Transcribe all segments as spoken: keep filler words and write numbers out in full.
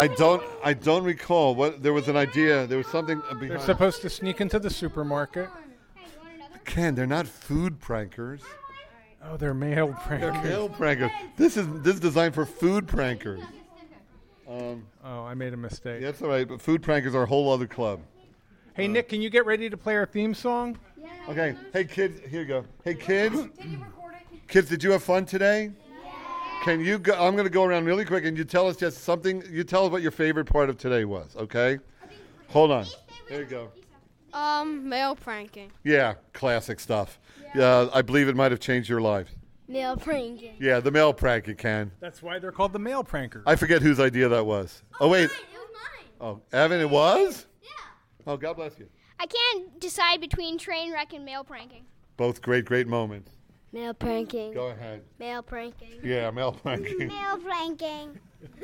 I don't. I don't recall. What there was an idea. There was something behind. They're supposed to sneak into the supermarket. Ken, they're not food prankers. Oh, they're mail prankers. They're mail prankers. This is this is designed for food prankers. Um, oh, I made a mistake. That's all right. But food prankers are a whole other club. Hey, uh, Nick, can you get ready to play our theme song? Yeah. Okay. Hey, kids. Here you go. Hey, kids. Did you record it? Kids, did you have fun today? Yeah. Can you go? I'm going to go around really quick, and you tell us just something. You tell us what your favorite part of today was. Okay. Hold on. There you go. Um, mail pranking. Yeah, classic stuff. Yeah, uh, I believe it might have changed your life. Mail pranking. Yeah, the mail pranking, Ken. That's why they're called the mail prankers. I forget whose idea that was. Oh, oh wait. Mine. It was mine. Oh, Evan, it was? Yeah. Oh, God bless you. I can't decide between train wreck and mail pranking. Both great, great moments. Mail pranking. Go ahead. Mail pranking. Yeah, mail pranking. Mail pranking.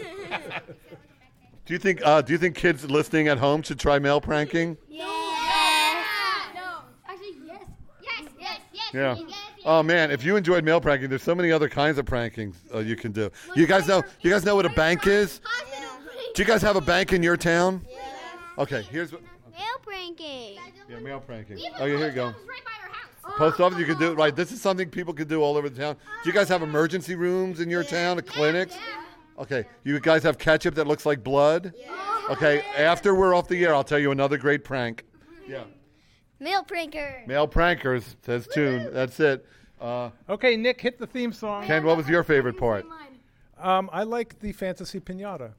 Do you think uh, do you think kids listening at home should try mail pranking? Yes. No. Actually, yes. Yes, yes, yes. Yeah. Yes, yes. Oh man, if you enjoyed mail pranking, there's so many other kinds of prankings uh, you can do. You guys know you guys know what a bank is? Do you guys have a bank in your town? Yeah. Okay, here's what. Mail pranking. Yeah, mail pranking. Oh, yeah, here you go. Post office, you can do it. Right, this is something people can do all over the town. Do you guys have emergency rooms in your town, clinics? Okay, you guys have ketchup that looks like blood? Okay, after we're off the air, I'll tell you another great prank. Yeah. Mail pranker. Mail prankers, says Tune. That's it. Uh, okay, Nick, hit the theme song. Ken, what was your favorite part? Um, I like the fantasy pinata.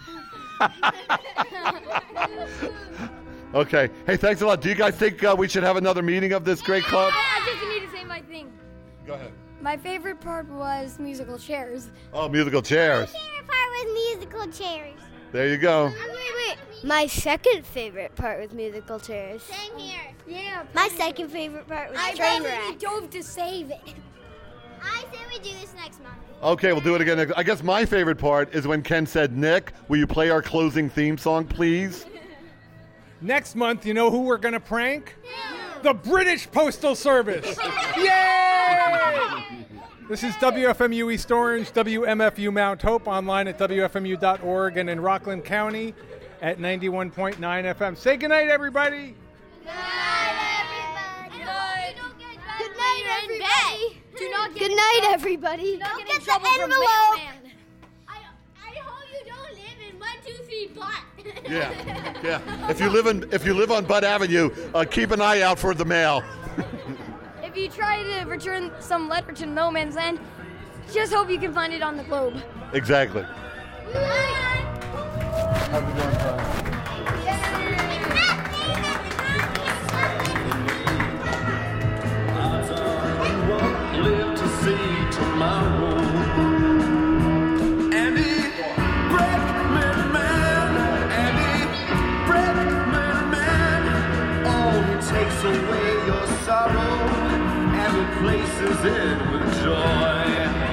Okay. Hey, thanks a lot. Do you guys think uh, we should have another meeting of this great club? I just need to say my thing. Go ahead. My favorite part was musical chairs. Oh, musical chairs. My favorite part was musical chairs. There you go. Wait, wait. My second favorite part was musical chairs. Same here. Yeah. My second favorite part was I train really wreck. dove to save it. I say we do this next month. Okay, we'll do it again next. I guess my favorite part is when Ken said, Nick, will you play our closing theme song, please? Next month, you know who we're going to prank? Yeah. The British Postal Service. Yay! This is W F M U East Orange, W M F U Mount Hope, online at W F M U dot org, and in Rockland County at ninety-one point nine F M. Say goodnight, everybody. Good night, everybody. Good night, everybody. Do not get Good night, everybody. Don't Don't get in get trouble the from envelope. mailman. I, I hope you don't live in one two three Butt. Yeah, yeah. If you live in if you live on Butt Avenue, uh, keep an eye out for the mail. If you try to return some letter to no man's land, just hope you can find it on the globe. Exactly. Bye. Have a good time. Live to see tomorrow. Andy Breckman Man, Andy Breckman Man. Oh, he takes away your sorrow and replaces it with joy.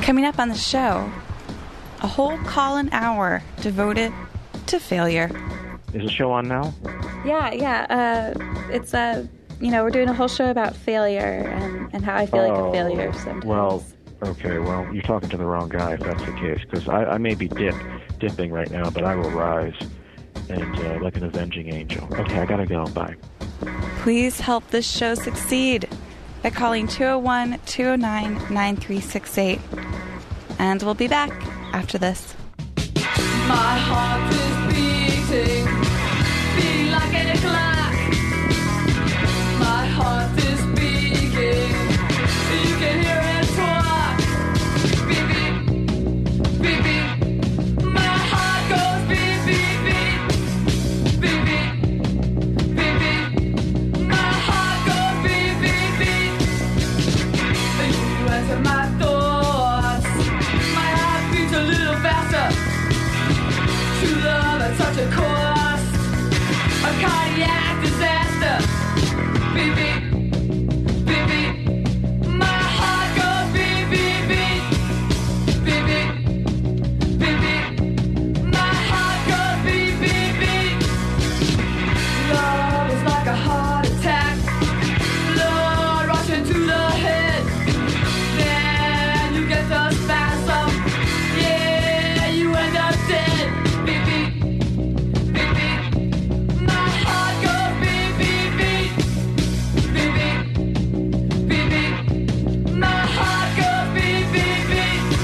Coming up on the show, a whole call-in hour devoted to failure. Is the show on now? Yeah, yeah. Uh, it's, uh, you know, we're doing a whole show about failure and, and how I feel oh, like a failure sometimes. Well, okay, well, you're talking to the wrong guy if that's the case, because I, I may be dip, dipping right now, but I will rise and uh, like an avenging angel. Okay, I gotta go. Bye. Please help this show succeed by calling two oh one, two oh nine, nine three six eight. And we'll be back after this. My heart is beating, beating like a clock. My heart is beating, you can hear it talk. Beep, beep, beep, beep. My heart goes beep, beep, beep. Beep, beep, beep, beep. My heart goes beep, beep, beep. You answer my thoughts, my heart beats a little faster. True love at such a cost, a cardiac disaster. Beep, beep, beep, beep. My heart goes beep, beep, beep. Beep, beep, beep, beep. My heart goes beep, beep, beep. Love is like a heart attack, blood rushing to the head. Then you get the spasm, yeah, you end up dead. Beep, beep, beep, beep. My heart goes beep, beep, beep. Beep, beep, beep, beep. My heart goes beep, beep, beep.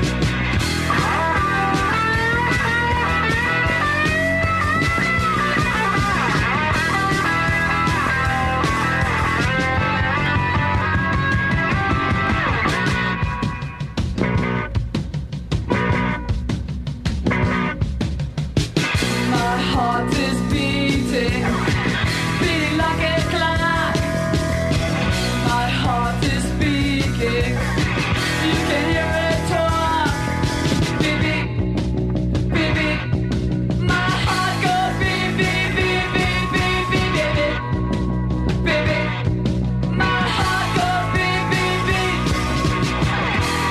My heart is beating, beating like a clock. My heart is speaking, you can hear it talk. Beep, beep, beep, beep. My heart goes beep, beep, beep, beep, beep, beep, beep, beep, beep. My heart goes beep, beep, beep.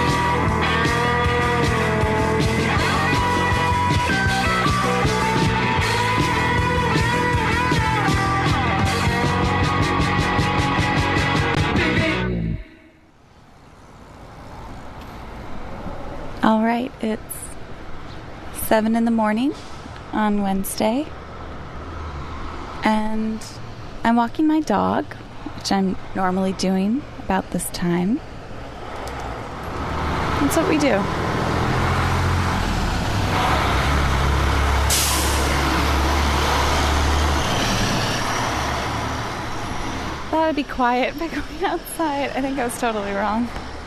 All right, it's seven in the morning on Wednesday, and I'm walking my dog, which I'm normally doing about this time. That's what we do. Thought I'd be quiet by going outside. I think I was totally wrong.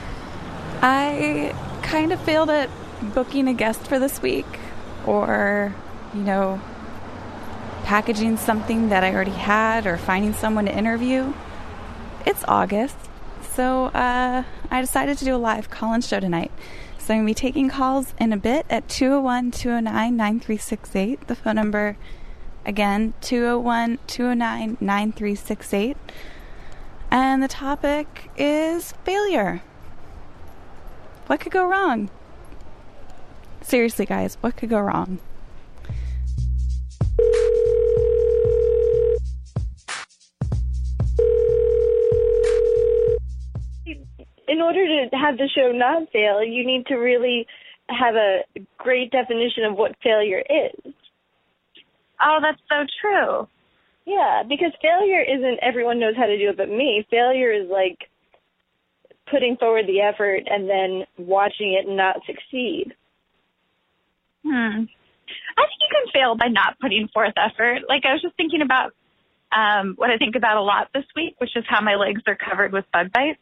I kind of failed at booking a guest for this week, or, you know, packaging something that I already had, or finding someone to interview. It's August, so uh, I decided to do a live call-in show tonight. So I'm going to be taking calls in a bit at two oh one, two oh nine, nine three six eight. The phone number, again, two oh one, two oh nine, nine three six eight. And the topic is failure. What could go wrong? Seriously, guys, what could go wrong? In order to have the show not fail, you need to really have a great definition of what failure is. Oh, that's so true. Yeah, because failure isn't everyone knows how to do it but me. Failure is like putting forward the effort and then watching it not succeed. Hmm. I think you can fail by not putting forth effort. Like, I was just thinking about um, what I think about a lot this week, which is how my legs are covered with bug bites.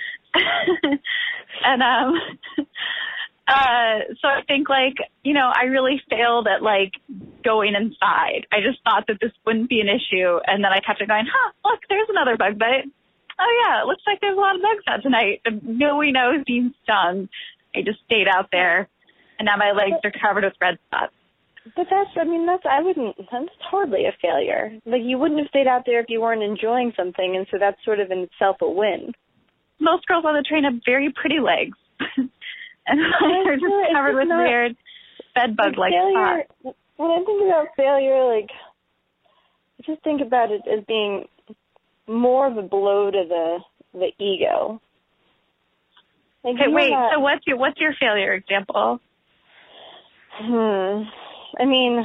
and um, uh, so I think, like, you know, I really failed at, like, going inside. I just thought that this wouldn't be an issue. And then I kept on going, huh, look, there's another bug bite. Oh, yeah, it looks like there's a lot of bugs out tonight. Knowing I was being stung, I just stayed out there. And now my legs are covered with red spots. But that's, I mean, that's, I wouldn't, that's hardly a failure. Like, you wouldn't have stayed out there if you weren't enjoying something, and so that's sort of in itself a win. Most girls on the train have very pretty legs. and you're just It's covered with not- weird bed bug like failure, spots. when I think about failure, like, I just think about it as being more of a blow to the the ego. Like, Okay, you know wait. that- So what's your what's your failure example? Hmm. I mean,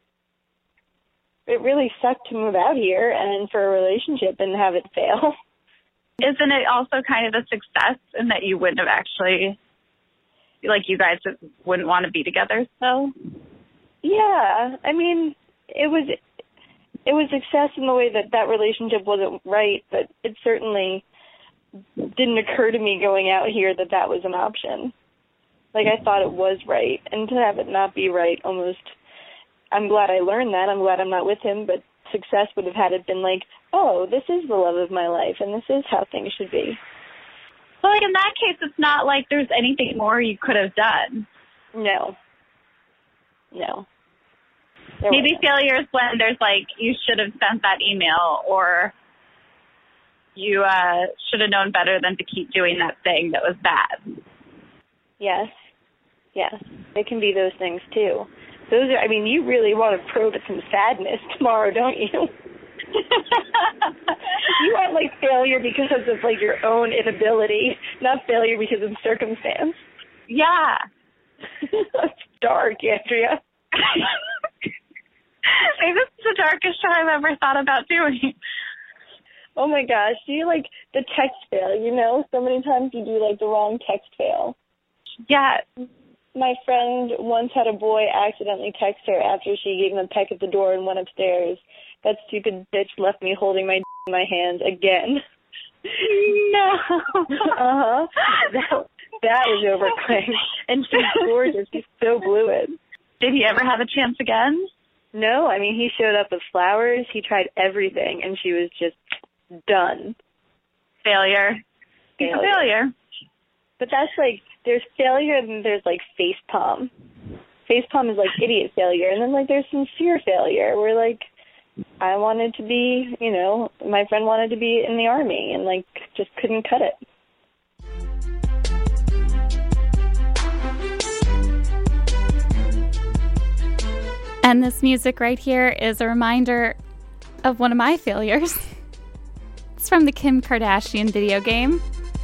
it really sucked to move out here and for a relationship and have it fail. Isn't it also kind of a success in that you wouldn't have actually, like, you guys wouldn't want to be together? So Yeah, I mean, it was it was success in the way that that relationship wasn't right, but it certainly didn't occur to me going out here that that was an option. Like, I thought it was right, and to have it not be right, almost, I'm glad I learned that. I'm glad I'm not with him, but success would have had it been like, oh, this is the love of my life, and this is how things should be. Well, like, in that case, it's not like there's anything more you could have done. No. No. There Maybe wasn't. failure is when there's like, you should have sent that email, or you uh, should have known better than to keep doing that thing that was bad. Yes. Yes. It can be those things, too. Those are, I mean, you really want to probe some sadness tomorrow, don't you? You want, like, failure because of, like, your own inability, not failure because of circumstance. Yeah. That's dark, Andrea. Maybe this is the darkest show I've ever thought about doing. Oh, my gosh. Do you, like, the text fail, you know? So many times you do, like, the wrong text fail. Yeah. My friend once had a boy accidentally text her after she gave him a peck at the door and went upstairs. That stupid bitch left me holding my d- in my hands again. No. Uh-huh. That, that was overplaying. And she's gorgeous. She so blew it. Did he ever have a chance again? No, I mean, he showed up with flowers. He tried everything, and she was just done. Failure. He's a failure. But that's like, there's failure and then there's like face palm. Face palm is like idiot failure. And then like there's sincere failure where like I wanted to be, you know, my friend wanted to be in the army and like just couldn't cut it. And this music right here is a reminder of one of my failures. It's from the Kim Kardashian video game.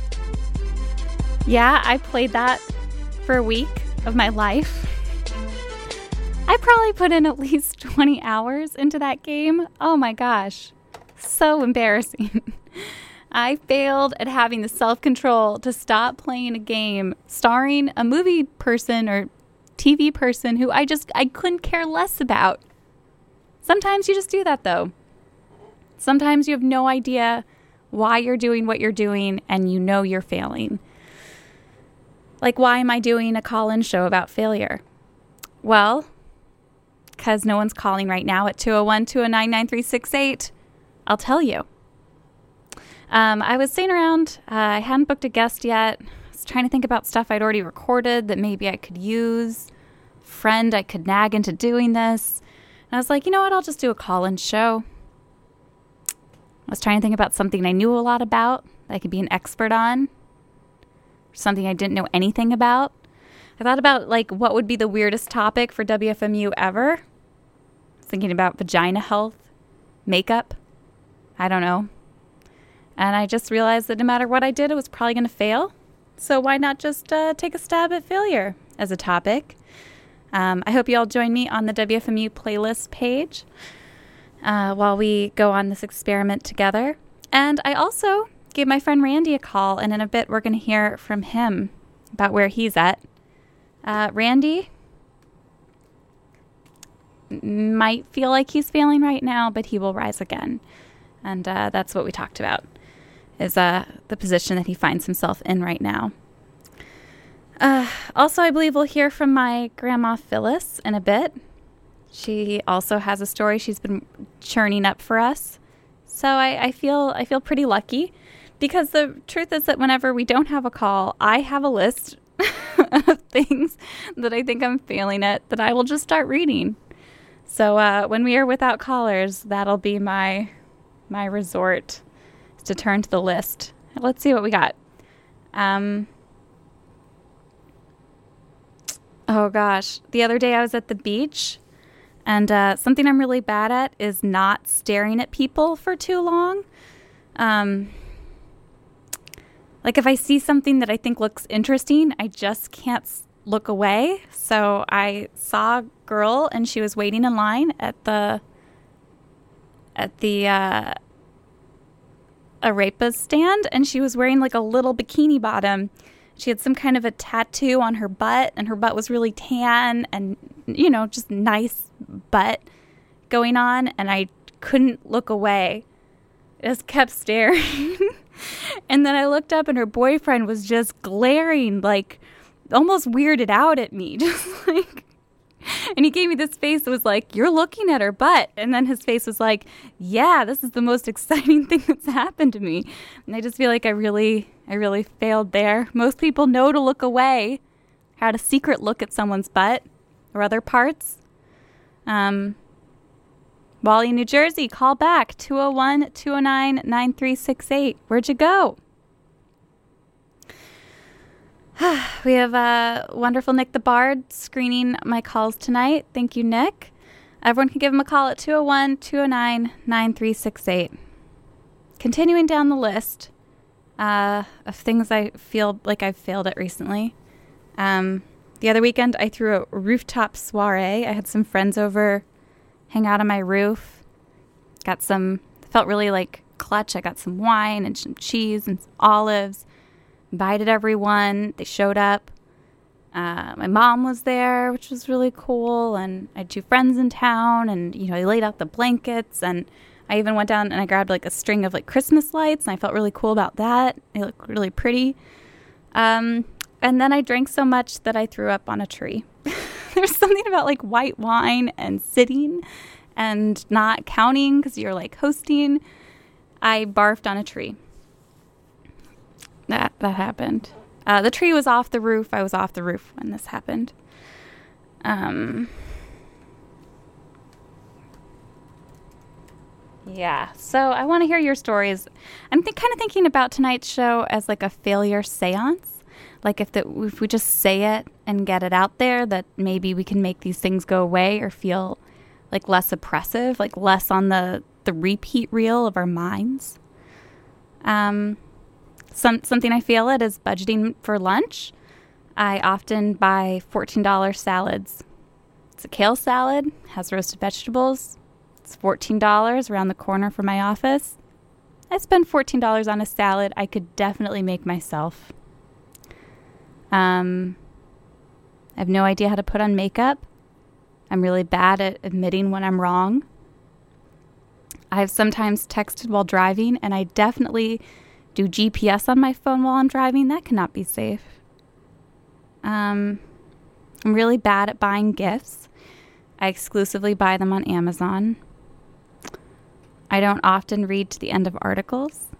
Yeah, I played that for a week of my life. I probably put in at least twenty hours into that game. Oh my gosh. So embarrassing. I failed at having the self-control to stop playing a game starring a movie person or T V person who I just, I couldn't care less about. Sometimes you just do that though. Sometimes you have no idea why you're doing what you're doing and you know you're failing. Like, why am I doing a call-in show about failure? Well, because no one's calling right now at two oh one, two oh nine, nine three six eight. I'll tell you. Um, I was sitting around. Uh, I hadn't booked a guest yet. I was trying to think about stuff I'd already recorded that maybe I could use. Friend I could nag into doing this. And I was like, you know what? I'll just do a call-in show. I was trying to think about something I knew a lot about that I could be an expert on. Something I didn't know anything about. I thought about, like, what would be the weirdest topic for W F M U ever? I was thinking about vagina health, makeup. I don't know. And I just realized that no matter what I did, it was probably going to fail. So why not just uh, take a stab at failure as a topic? Um, I hope you all join me on the W F M U playlist page uh, while we go on this experiment together. And I also gave my friend Randy a call, and in a bit we're going to hear from him about where he's at. Uh, Randy might feel like he's failing right now, but he will rise again. And uh, that's what we talked about, is uh, the position that he finds himself in right now. Uh, also, I believe we'll hear from my grandma Phyllis in a bit. She also has a story she's been churning up for us. So I, I feel I feel pretty lucky, because the truth is that whenever we don't have a call, I have a list of things that I think I'm failing at that I will just start reading. So uh, when we are without callers, that'll be my my resort, is to turn to the list. Let's see what we got. Um, Oh, gosh. The other day I was at the beach, and uh, something I'm really bad at is not staring at people for too long. Um, like, if I see something that I think looks interesting, I just can't look away. So I saw a girl, and she was waiting in line at the at the uh, arepa stand, and she was wearing, like, a little bikini bottom. She had some kind of a tattoo on her butt, and her butt was really tan and, you know, just nice butt going on, and I couldn't look away. I just kept staring. And then I looked up, and her boyfriend was just glaring, like, almost weirded out at me, just like... And he gave me this face that was like, you're looking at her butt. And then his face was like, yeah, this is the most exciting thing that's happened to me. And I just feel like I really, I really failed there. Most people know to look away. Had a secret look at someone's butt or other parts. Um, Wally, New Jersey, call back, two oh one, two oh nine, nine three six eight. Where'd you go? We have uh, wonderful Nick the Bard screening my calls tonight. Thank you, Nick. Everyone can give him a call at two oh one, two oh nine, nine three six eight. Continuing down the list uh, of things I feel like I've failed at recently. Um, the other weekend, I threw a rooftop soiree. I had some friends over, hang out on my roof. Got some, felt really like clutch. I got some wine and some cheese and some olives. Invited everyone. They showed up. Uh, my mom was there, which was really cool. And I had two friends in town. And, you know, I laid out the blankets. And I even went down and I grabbed, like, a string of, like, Christmas lights. And I felt really cool about that. They look really pretty. Um, and then I drank so much that I threw up on a tree. There's something about, like, white wine and sitting and not counting because you're, like, hosting. I barfed on a tree. That that happened. Uh, the tree was off the roof. I was off the roof when this happened. Um. Yeah. So I want to hear your stories. I'm th- kind of thinking about tonight's show as like a failure seance. Like if the, if we just say it and get it out there, that maybe we can make these things go away or feel like less oppressive, like less on the the repeat reel of our minds. Um. Some, something I fail at is budgeting for lunch. I often buy fourteen dollars salads. It's a kale salad, has roasted vegetables. It's fourteen dollars around the corner from my office. I spend fourteen dollars on a salad I could definitely make myself. Um, I have no idea how to put on makeup. I'm really bad at admitting when I'm wrong. I've sometimes texted while driving, and I definitely... do G P S on my phone while I'm driving. That cannot be safe. Um, I'm really bad at buying gifts. I exclusively buy them on Amazon. I don't often read to the end of articles.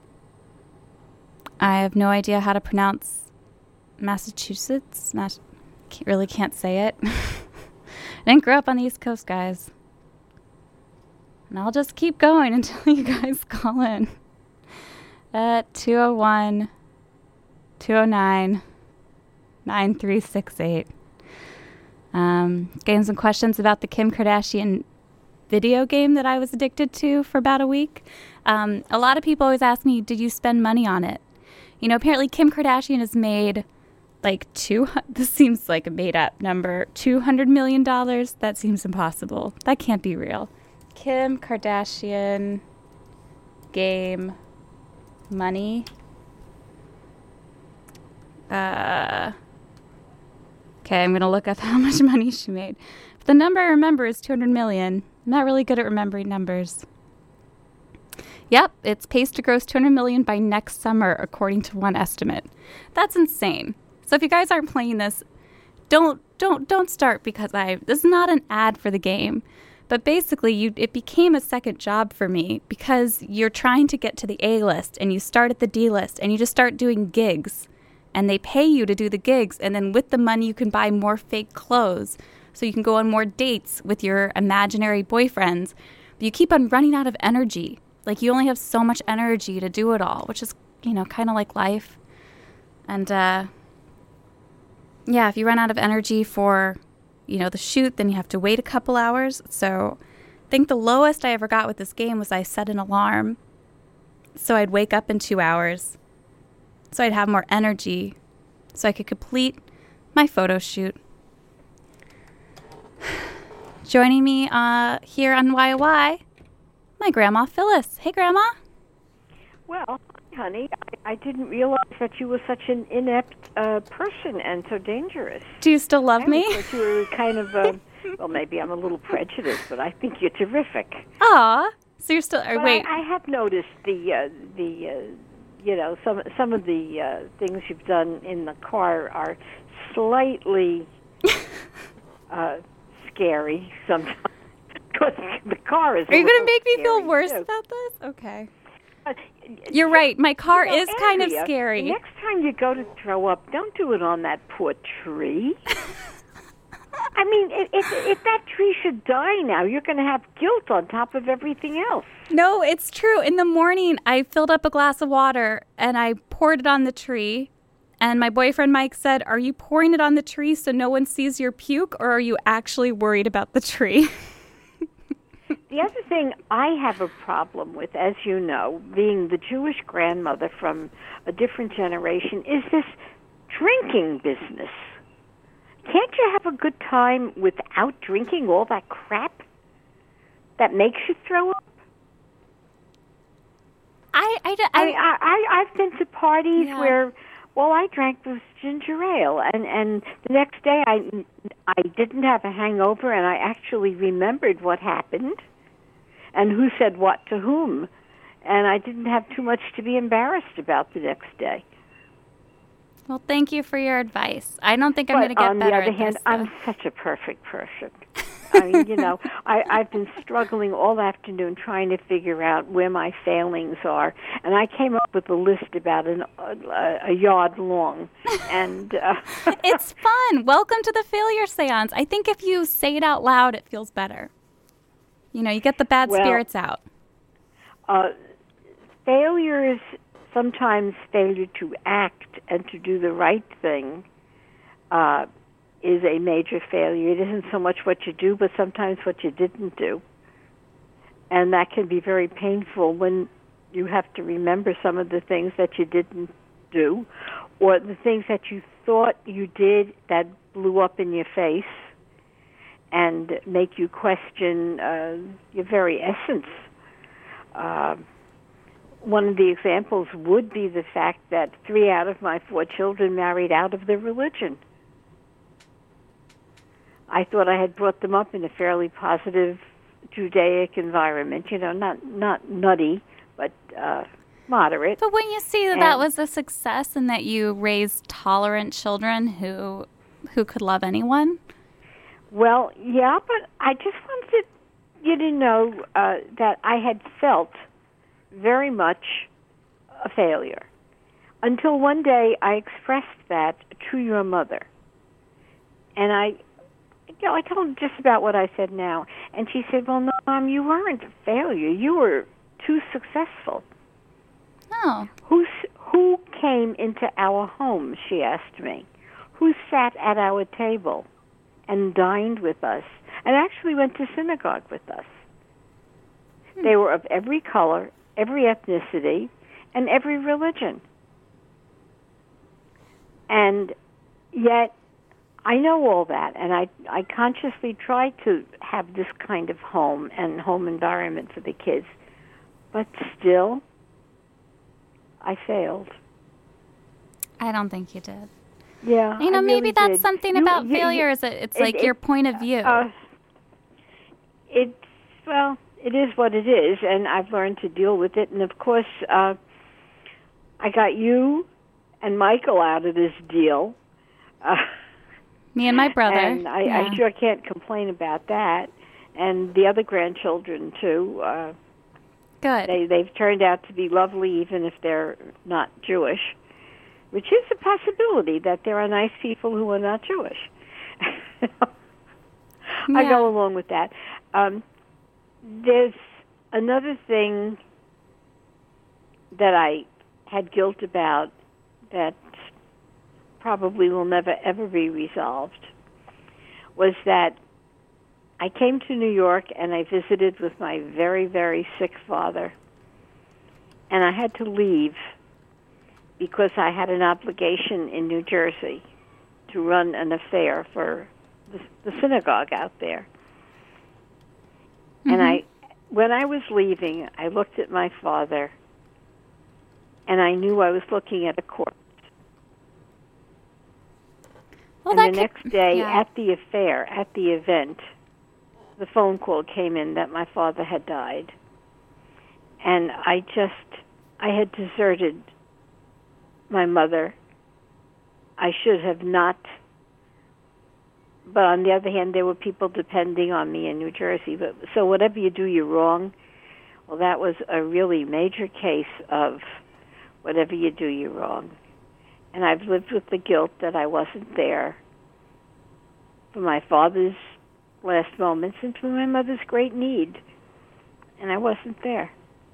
I have no idea how to pronounce Massachusetts. Mas- really can't say it. I didn't grow up on the East Coast, guys. And I'll just keep going until you guys call in. At two oh one, two oh nine, nine three six eight. Um, getting some questions about the Kim Kardashian video game that I was addicted to for about a week. Um, a lot of people always ask me, did you spend money on it? You know, apparently Kim Kardashian has made like two, this seems like a made up number, two hundred million dollars. That seems impossible. That can't be real. Kim Kardashian game money. Uh, okay, I'm going to look up how much money she made. But the number I remember is two hundred million. I'm not really good at remembering numbers. Yep, it's paced to gross two hundred million by next summer, according to one estimate. That's insane. So if you guys aren't playing this, don't don't don't start because I this is not an ad for the game. But basically, you it became a second job for me because you're trying to get to the A list and you start at the D list and you just start doing gigs. And they pay you to do the gigs. And then with the money, you can buy more fake clothes. So you can go on more dates with your imaginary boyfriends. But you keep on running out of energy. Like you only have so much energy to do it all, which is, you know, kind of like life. And, uh, yeah, if you run out of energy for you know, the shoot, then you have to wait a couple hours. So I think the lowest I ever got with this game was I set an alarm. So I'd wake up in two hours. So I'd have more energy. So I could complete my photo shoot. Joining me uh, here on Y O Y, my grandma Phyllis. Hey, Grandma. Well, honey, I, I didn't realize that you were such an inept uh, person and so dangerous. Do you still love I me? thought you were kind of, uh, well, maybe I'm a little prejudiced, but I think you're terrific. Aw. So you're still, or But wait. I, I have noticed the, uh, the uh, you know, some, some of the uh, things you've done in the car are slightly uh, scary sometimes. Because the car is Are you going to make me feel worse too. about this? Okay. Uh, You're right. My car you know, is kind of Andrea, scary. Next time you go to throw up, don't do it on that poor tree. I mean, if, if, if that tree should die now, you're going to have guilt on top of everything else. No, it's true. In the morning, I filled up a glass of water and I poured it on the tree. And my boyfriend Mike said, "Are you pouring it on the tree so no one sees your puke, or are you actually worried about the tree?" The other thing I have a problem with, as you know, being the Jewish grandmother from a different generation, is this drinking business. Can't you have a good time without drinking all that crap that makes you throw up? I, I, I, I, I, I, I've been to parties Yeah. where all I drank was ginger ale, and, and the next day I, I didn't have a hangover, and I actually remembered what happened and who said what to whom, and I didn't have too much to be embarrassed about the next day. Well, thank you for your advice. I don't think I'm going to But get on better the other at hand, this, I'm though. such a perfect person. I mean, you know, I, I've been struggling all afternoon trying to figure out where my failings are, and I came up with a list about an, uh, a yard long. And uh, It's fun. Welcome to the failure seance. I think if you say it out loud, it feels better. You know, you get the bad Well, spirits out. uh, failure is sometimes failure to act and to do the right thing. Uh, is a major failure. It isn't so much what you do, but sometimes what you didn't do. And that can be very painful when you have to remember some of the things that you didn't do, or the things that you thought you did that blew up in your face and make you question uh, your very essence. Uh, one of the examples would be the fact that three out of my four children married out of their religion. I thought I had brought them up in a fairly positive Judaic environment, you know, not not nutty, but uh, moderate. But when you see that And- that was a success and that you raised tolerant children who who could love anyone, Well, yeah, but I just wanted you to know uh, that I had felt very much a failure until one day I expressed that to your mother. And I, you know, I told her just about what I said now. And she said, well, no, Mom, you weren't a failure. You were too successful. Oh. Who's, who came into our home, she asked me. Who sat at our table and dined with us and actually went to synagogue with us? Hmm. They were of every color, every ethnicity, and every religion. And yet, I know all that, and I, I consciously try to have this kind of home and home environment for the kids. But still, I failed. I don't think you did. Yeah, You know, I maybe really that's did. something You- about you- failure you- is that it's it- like it- your point of view. Uh, it's, well, it is what it is, and I've learned to deal with it. And, of course, uh, I got you and Michael out of this deal. Uh, Me and my brother. And I, yeah. I sure can't complain about that. And the other grandchildren, too. Uh, Good. They, they've turned out to be lovely, even if they're not Jewish, which is a possibility that there are nice people who are not Jewish. I Yeah. go along with that. Um, there's another thing that I had guilt about that probably will never, ever be resolved. was that I came to New York and I visited with my very, very sick father. And I had to leave because I had an obligation in New Jersey to run an affair for the, the synagogue out there. Mm-hmm. And I, when I was leaving, I looked at my father, and I knew I was looking at a corpse. Well, and the next could, day, yeah. at the affair, at the event, the phone call came in that my father had died. And I just, I had deserted my mother. I should have not. But on the other hand, there were people depending on me in New Jersey. But so whatever you do, you're wrong. Well, that was a really major case of whatever you do, you're wrong. And I've lived with the guilt that I wasn't there for my father's last moments and for my mother's great need. And I wasn't there.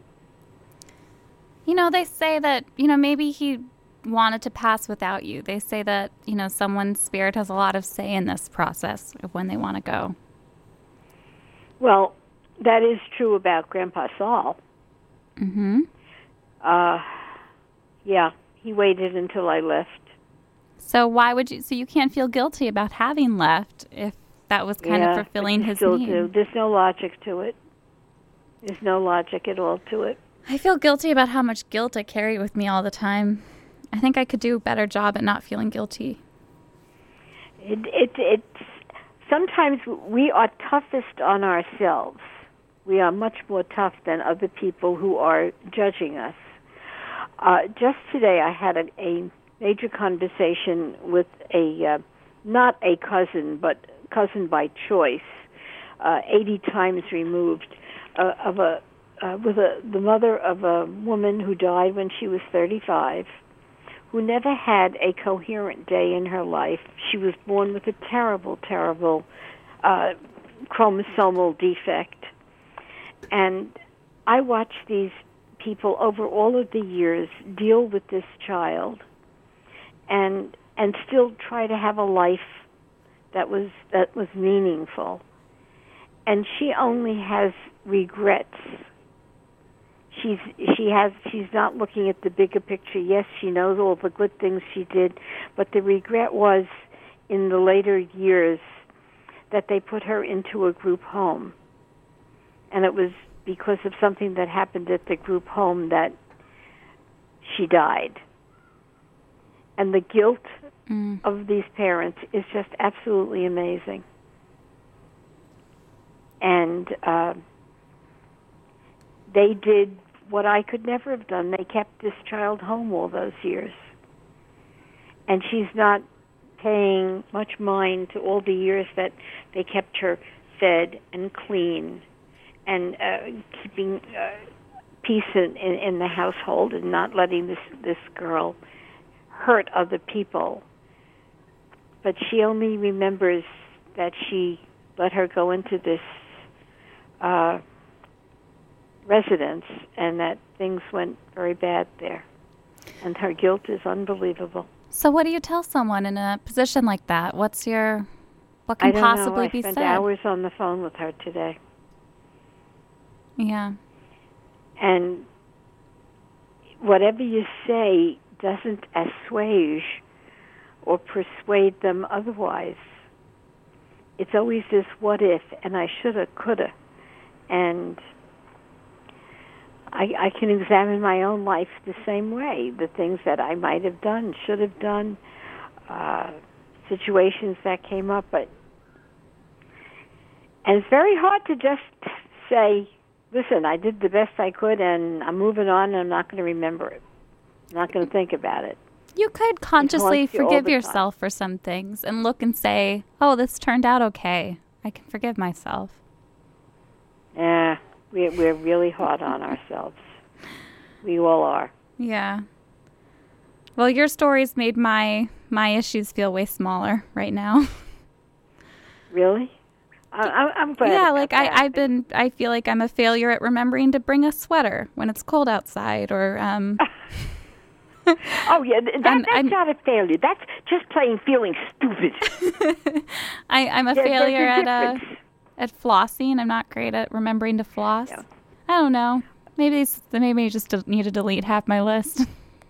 You know, they say that, you know, maybe he wanted to pass without you. They say that, you know, someone's spirit has a lot of say in this process of when they want to go. Well, that is true about Grandpa Saul. Mm-hmm. Uh, yeah, he waited until I left. So why would you, so you can't feel guilty about having left if that was kind yeah, of fulfilling his still need? Do. There's no logic to it. There's no logic at all to it. I feel guilty about how much guilt I carry with me all the time. I think I could do a better job at not feeling guilty. It, it, it's sometimes we are toughest on ourselves. We are much more tough than other people who are judging us. Uh, just today, I had a, a major conversation with a uh, not a cousin, but cousin by choice, uh, eighty times removed, uh, of a uh, with a the mother of a woman who died when she was thirty-five. Who never had a coherent day in her life. She was born with a terrible, terrible uh, chromosomal defect. And I watched these people over all of the years deal with this child and and still try to have a life that was that was meaningful. And she only has regrets. She's she has she's not looking at the bigger picture. Yes, she knows all the good things she did, but the regret was in the later years that they put her into a group home. And it was because of something that happened at the group home that she died. And the guilt mm. of these parents is just absolutely amazing. And uh, they did what I could never have done. They kept this child home all those years. And she's not paying much mind to all the years that they kept her fed and clean and uh, keeping uh, peace in, in, in the household and not letting this, this girl hurt other people. But she only remembers that she let her go into this uh, residence and that things went very bad there. And her guilt is unbelievable. So what do you tell someone in a position like that? What's your, what can I don't possibly know. I be spent said? hours on the phone with her today. Yeah. And whatever you say doesn't assuage or persuade them otherwise. It's always this what if, and I shoulda, coulda. And I, I can examine my own life the same way, the things that I might have done, should have done, uh, situations that came up. But and it's very hard to just say, listen, I did the best I could, and I'm moving on, and I'm not going to remember it. I'm not going to think about it. You could consciously you forgive yourself for some things and look and say, oh, this turned out okay. I can forgive myself. Yeah, we're, we're really hard on ourselves. We all are. Yeah. Well, your stories made my my issues feel way smaller right now. Really? I, I'm glad. Yeah, like that. I, I've been, I feel like I'm a failure at remembering to bring a sweater when it's cold outside, or um, Oh, yeah, th- that, I'm- that's I'm- not a failure. That's just plain feeling stupid. I, I'm a There- there's failure a at uh, difference. at flossing. I'm not great at remembering to floss. I don't know. Maybe it's, maybe I just de- need to delete half my list.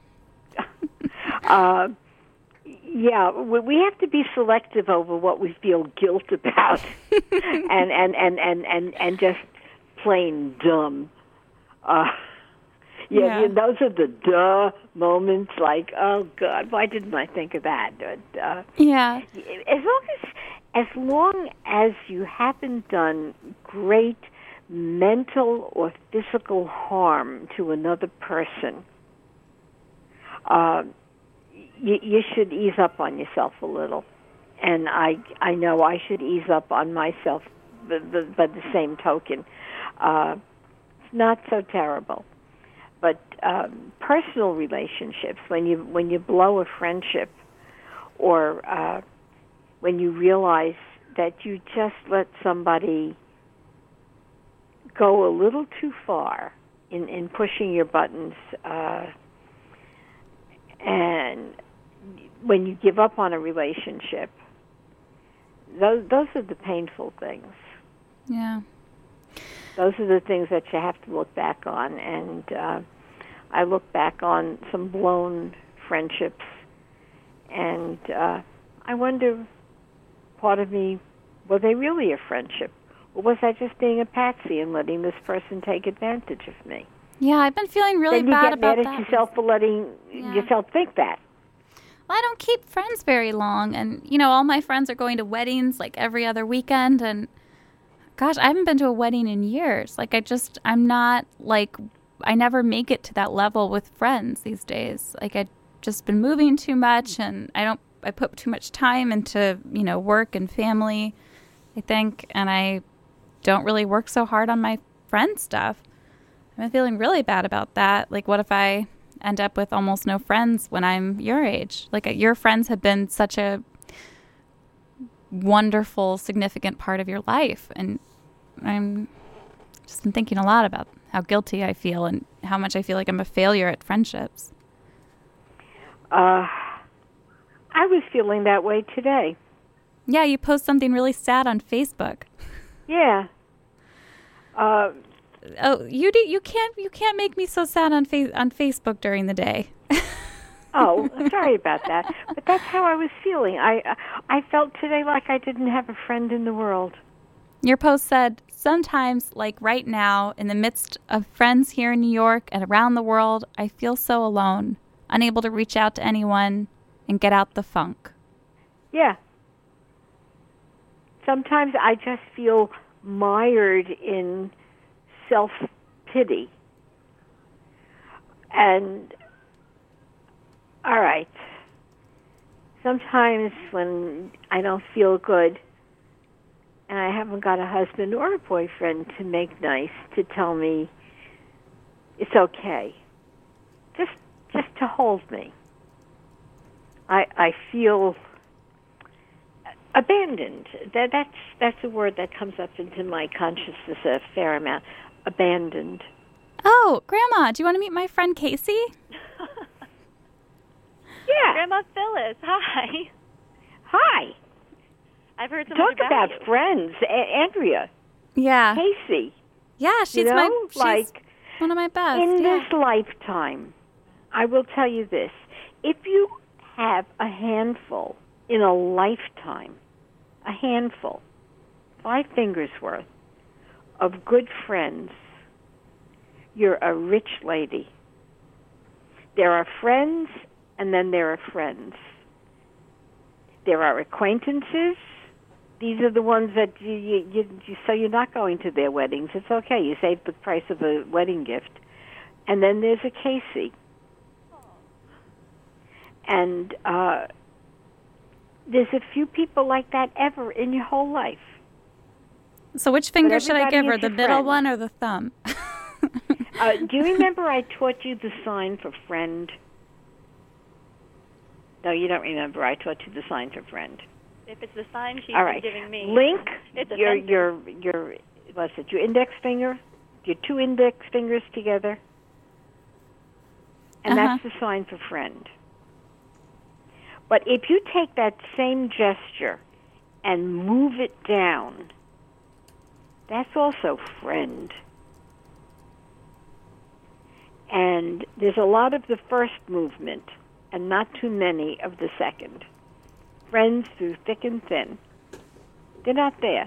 Uh, yeah, we we have to be selective over what we feel guilt about, and, and, and, and, and, and just plain dumb. Uh, yeah, Yeah. yeah, those are the duh moments. Like, oh God, why didn't I think of that? But, uh, Yeah. as long as as long as you haven't done great mental or physical harm to another person, uh, you, you should ease up on yourself a little. And I I know I should ease up on myself, but, but, by the same token, uh, it's not so terrible. But um, personal relationships, when you when you blow a friendship, or uh, when you realize that you just let somebody go a little too far in, in pushing your buttons, uh, and when you give up on a relationship, those those are the painful things. Yeah. Those are the things that you have to look back on. And uh, I look back on some blown friendships, and uh, I wonder, part of me, were they really a friendship? Or was I just being a patsy and letting this person take advantage of me? Yeah, I've been feeling really then you bad get about mad that. at yourself for letting Yeah. yourself think that. Well, I don't keep friends very long, and you know, all my friends are going to weddings like every other weekend, and gosh, I haven't been to a wedding in years. Like, I just, I'm not like, I never make it to that level with friends these days. Like, I've just been moving too much, and I don't, I put too much time into, you know, work and family, I think, and I don't really work so hard on my friend stuff. I'm feeling really bad about that. Like, what if I end up with almost no friends when I'm your age? Like, your friends have been such a wonderful, significant part of your life. And I'm just been thinking a lot about how guilty I feel and how much I feel like I'm a failure at friendships. Uh, I was feeling that way today. Yeah, you post something really sad on Facebook. Yeah. Uh, oh, you do, you can't you can't make me so sad on fa- on Facebook during the day. Oh, sorry about that. But that's how I was feeling. I I felt today like I didn't have a friend in the world. Your post said, sometimes, like right now, in the midst of friends here in New York and around the world, I feel so alone, unable to reach out to anyone and get out the funk. Yeah. Sometimes I just feel mired in self-pity. And, all right, sometimes when I don't feel good and I haven't got a husband or a boyfriend to make nice, to tell me it's okay, just just to hold me, I I feel abandoned. That that's that's a word that comes up into my consciousness a fair amount. Abandoned. Oh, Grandma, do you want to meet my friend Casey? Yeah. Grandma Phyllis, hi. Hi. I've heard so Talk much about, about you. friends, a- Andrea. Yeah. Casey. Yeah, she's you know, my she's like one of my best. in yeah. this lifetime. I will tell you this: if you have a handful in a lifetime, a handful, five fingers worth of good friends, you're a rich lady. There are friends, and then there are friends. There are acquaintances. These are the ones that you, you, you, you so you're not going to their weddings. It's okay. You save the price of a wedding gift. And then there's a Casey. And uh, there's a few people like that ever in your whole life. So which finger But should I everybody give her, is the your middle friend. one or the thumb? uh, do you remember I taught you the sign for friend? No, you don't remember. I taught you the sign for friend. If it's the sign she's All right. giving me. Link It's a your sentence. your your what's it? Your index finger, your two index fingers together. And Uh-huh. that's the sign for friend. But if you take that same gesture and move it down, that's also friend. And there's a lot of the first movement and not too many of the second. Friends through thick and thin. They're not there.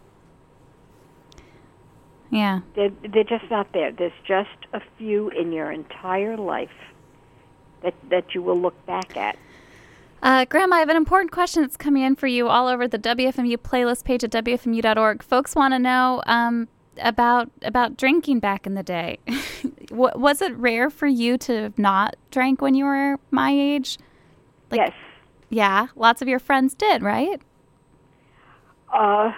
Yeah. They're, they're just not there. There's just a few in your entire life that, that you will look back at. Uh, Grandma, I have an important question that's coming in for you all over the W F M U playlist page at W F M U dot org. Folks want to know um, about about drinking back in the day. Was it rare for you to have not drank when you were my age? Like, yes. Yeah, lots of your friends did, right? Uh,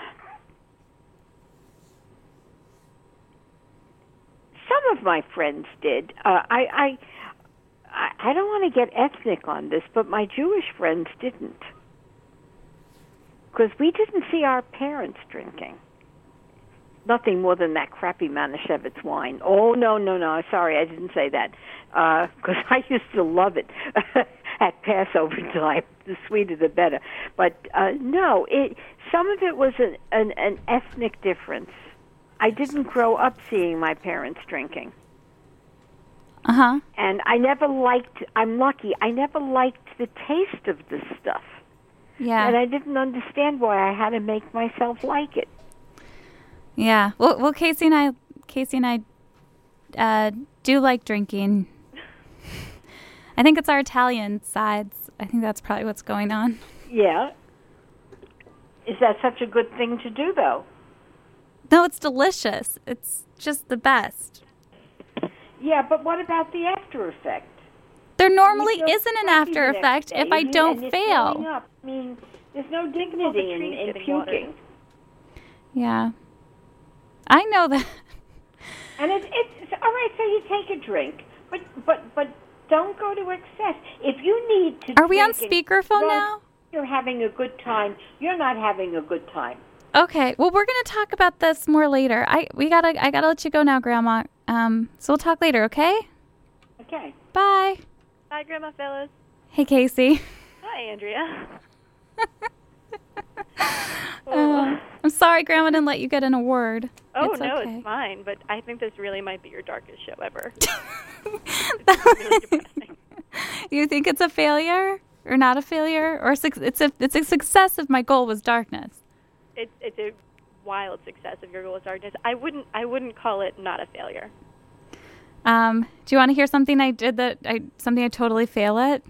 some of my friends did. Uh, I, I, I, I don't want to get ethnic on this, but my Jewish friends didn't, because we didn't see our parents drinking. Nothing more than that crappy Manischewitz wine. Oh, no, no, no. Sorry, I didn't say that. Because I used to love it at Passover time. The sweeter, the better. But, uh, no, it, some of it was an, an, an ethnic difference. I didn't grow up seeing my parents drinking. Uh-huh. And I never liked, I'm lucky, I never liked the taste of this stuff. Yeah. And I didn't understand why I had to make myself like it. Yeah. Well, well, Casey and I, Casey and I, uh, do like drinking. I think it's our Italian sides. I think that's probably what's going on. Yeah. Is that such a good thing to do, though? No, it's delicious. It's just the best. Yeah, but what about the after effect? There normally You feel isn't an crappy after the next effect day, if I and don't it's fail. going up. I mean, there's no dignity in, in puking. Yeah. I know that. And it's, it's all right. So you take a drink, but but but don't go to excess. If you need to, Are we on drink and speakerphone don't- now? You're having a good time. You're not having a good time. Okay. Well, we're gonna talk about this more later. I we gotta I gotta let you go now, Grandma. Um. So we'll talk later. Okay. Okay. Bye. Hi, Grandma Phyllis. Hey, Casey. Hi, Andrea. Uh, I'm sorry, Grandma didn't let you get in a word. Oh, It's no, okay. it's fine, but I think this really might be your darkest show ever. It's really depressing. You think it's a failure or not a failure, or suc- it's a it's a success if my goal was darkness? It's it's a wild success of your goal with darkness. I wouldn't I wouldn't call it not a failure. Um, do you want to hear something I did that I something I totally fail at?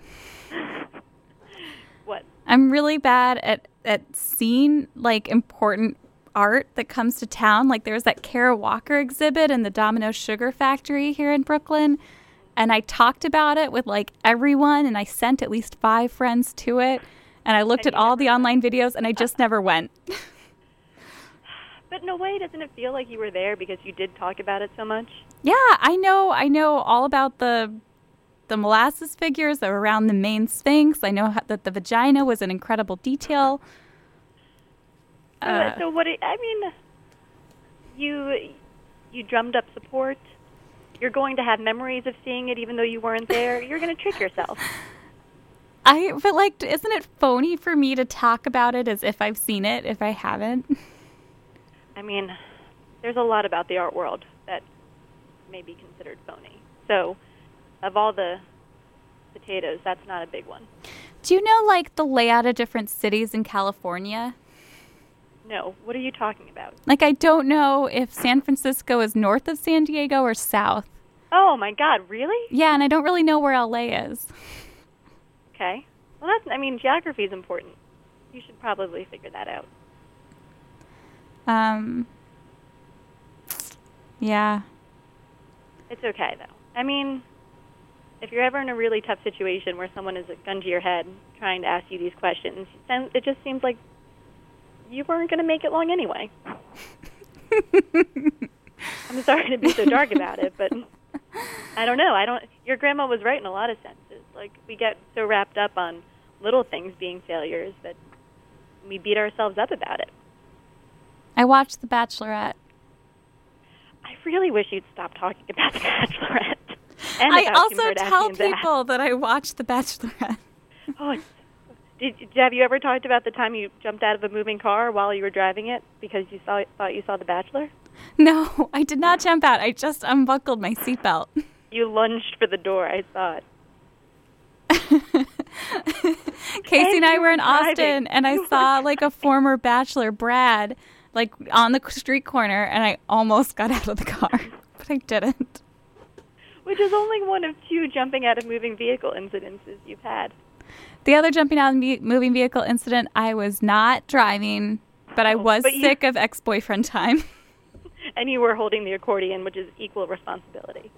What? I'm really bad at at seeing like important art that comes to town. Like there was that Kara Walker exhibit in the Domino Sugar Factory here in Brooklyn, and I talked about it with like everyone, and I sent at least five friends to it, and I looked at all the online videos, and I just never went. But in a way, doesn't it feel like you were there because you did talk about it so much? Yeah, I know. I know all about the the molasses figures that were around the main Sphinx. I know how, that the vagina was an incredible detail. So, Uh, so what? It, I mean, you you drummed up support. You're going to have memories of seeing it, even though you weren't there. You're going to trick yourself. I but like, isn't it phony for me to talk about it as if I've seen it if I haven't? I mean, there's a lot about the art world that may be considered phony. So, of all the potatoes, that's not a big one. Do you know like the layout of different cities in California? No, what are you talking about? Like I don't know if San Francisco is north of San Diego or south. Oh my God, really? Yeah, and I don't really know where L A is. Okay. Well, that's. I mean, geography is important. You should probably figure that out. Um. Yeah. It's okay, though. I mean, if you're ever in a really tough situation where someone is a gun to your head trying to ask you these questions, then it just seems like you weren't going to make it long anyway. I'm sorry to be so dark about it, but I don't know. I don't. Your grandma was right in a lot of senses. Like, we get so wrapped up on little things being failures that we beat ourselves up about it. I watched The Bachelorette. I really wish you'd stop talking about The Bachelorette. And I about also Kim tell Kardashian's ass. people that I watch The Bachelorette. Oh, it's, did, did- have you ever talked about the time you jumped out of a moving car while you were driving it because you saw thought you saw The Bachelor? No, I did not jump out. I just unbuckled my seatbelt. You lunged for the door. I saw it. Casey and I you were in were driving. Austin, and I saw like a former Bachelor, Brad, like on the street corner, and I almost got out of the car, but I didn't. Which is only one of two jumping out of moving vehicle incidences you've had. The other jumping out of the moving vehicle incident, I was not driving, but I was but you- sick of ex-boyfriend time. And you were holding the accordion, which is equal responsibility.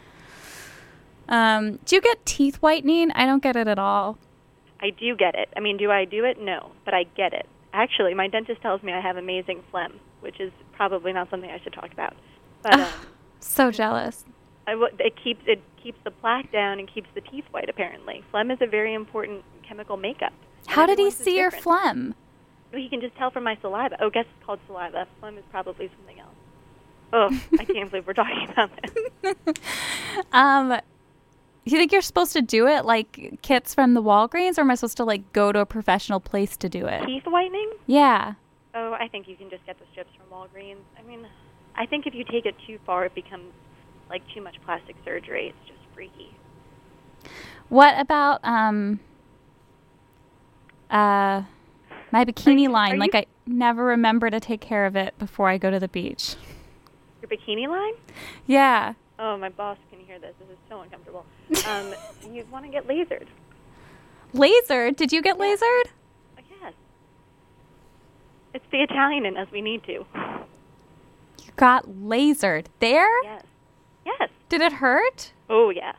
Um, do you get teeth whitening? I don't get it at all. I do get it. I mean, do I do it? No, but I get it. Actually, my dentist tells me I have amazing phlegm, which is probably not something I should talk about. But um, So jealous. I w- it keeps it keeps the plaque down and keeps the teeth white. Apparently, phlegm is a very important chemical makeup. How did he everyone's is see your different. phlegm? Well, he can just tell from my saliva. Oh, guess it's called saliva. Phlegm is probably something else. Oh, I can't believe we're talking about this. Um, do you think you're supposed to do it like kits from the Walgreens, or am I supposed to like go to a professional place to do it? Teeth whitening? Yeah. Oh, I think you can just get the strips from Walgreens. I mean, I think if you take it too far, it becomes like too much plastic surgery. It's just freaky. What about um uh my bikini line? are Like you- I never remember to take care of it before I go to the beach. Your bikini line? Yeah. Oh, my boss can hear this. This is so uncomfortable. Um, you want to get lasered. Lasered? Did you get lasered? Yes. It's the Italian in us. We need to. You got lasered. There? Yes. Yes. Did it hurt? Oh, yeah.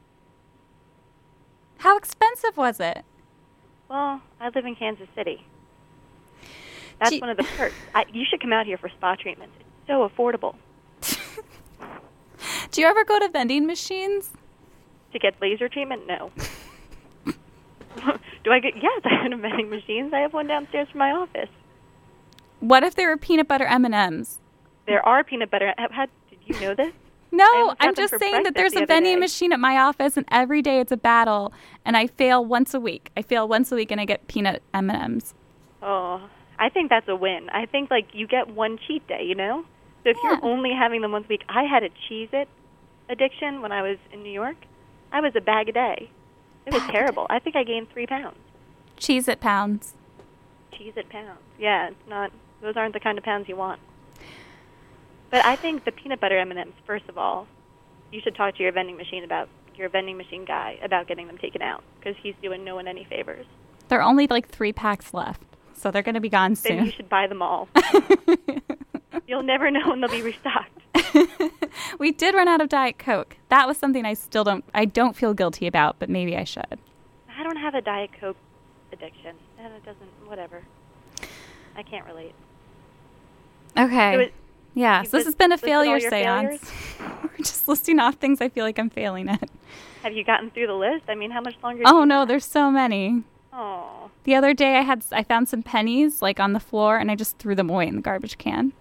How expensive was it? Well, I live in Kansas City. That's Gee- one of the perks. I, you should come out here for spa treatments. It's so affordable. Do you ever go to vending machines? To get laser treatment? No. Do I get? Yes, I have vending machines. I have one downstairs from my office. What if there were peanut butter M and M's? There are peanut butter. Have, had, did you know this? No, almost got I'm them just for saying that breakfast there's the a other vending day. machine at my office, and every day it's a battle, and I fail once a week. I fail once a week, and I get peanut M and M's. Oh, I think that's a win. I think like you get one cheat day, you know. So if Yeah. you're only having them once a week, I had a Cheez-It addiction when I was in New York. I was a bag a day. It was Bag a terrible. I think I gained three pounds. Cheez-It pounds. Cheez-It pounds. Yeah, it's not. Those aren't the kind of pounds you want. But I think the peanut butter M and M's. First of all, you should talk to your vending machine about your vending machine guy about getting them taken out because he's doing no one any favors. There are only like three packs left, so they're going to be gone Then you soon. should buy them all. You'll never know when they'll be restocked. We did run out of Diet Coke. That was something I still don't, I don't feel guilty about, but maybe I should. I don't have a Diet Coke addiction, and it doesn't. Whatever. I can't relate. Okay. So it- yeah, you've so this has just been a listed all failure your seance. We're just listing off things I feel like I'm failing at. Have you gotten through the list? I mean, how much longer? Oh no, there's so many. Oh. The other day I had I found some pennies like on the floor and I just threw them away in the garbage can.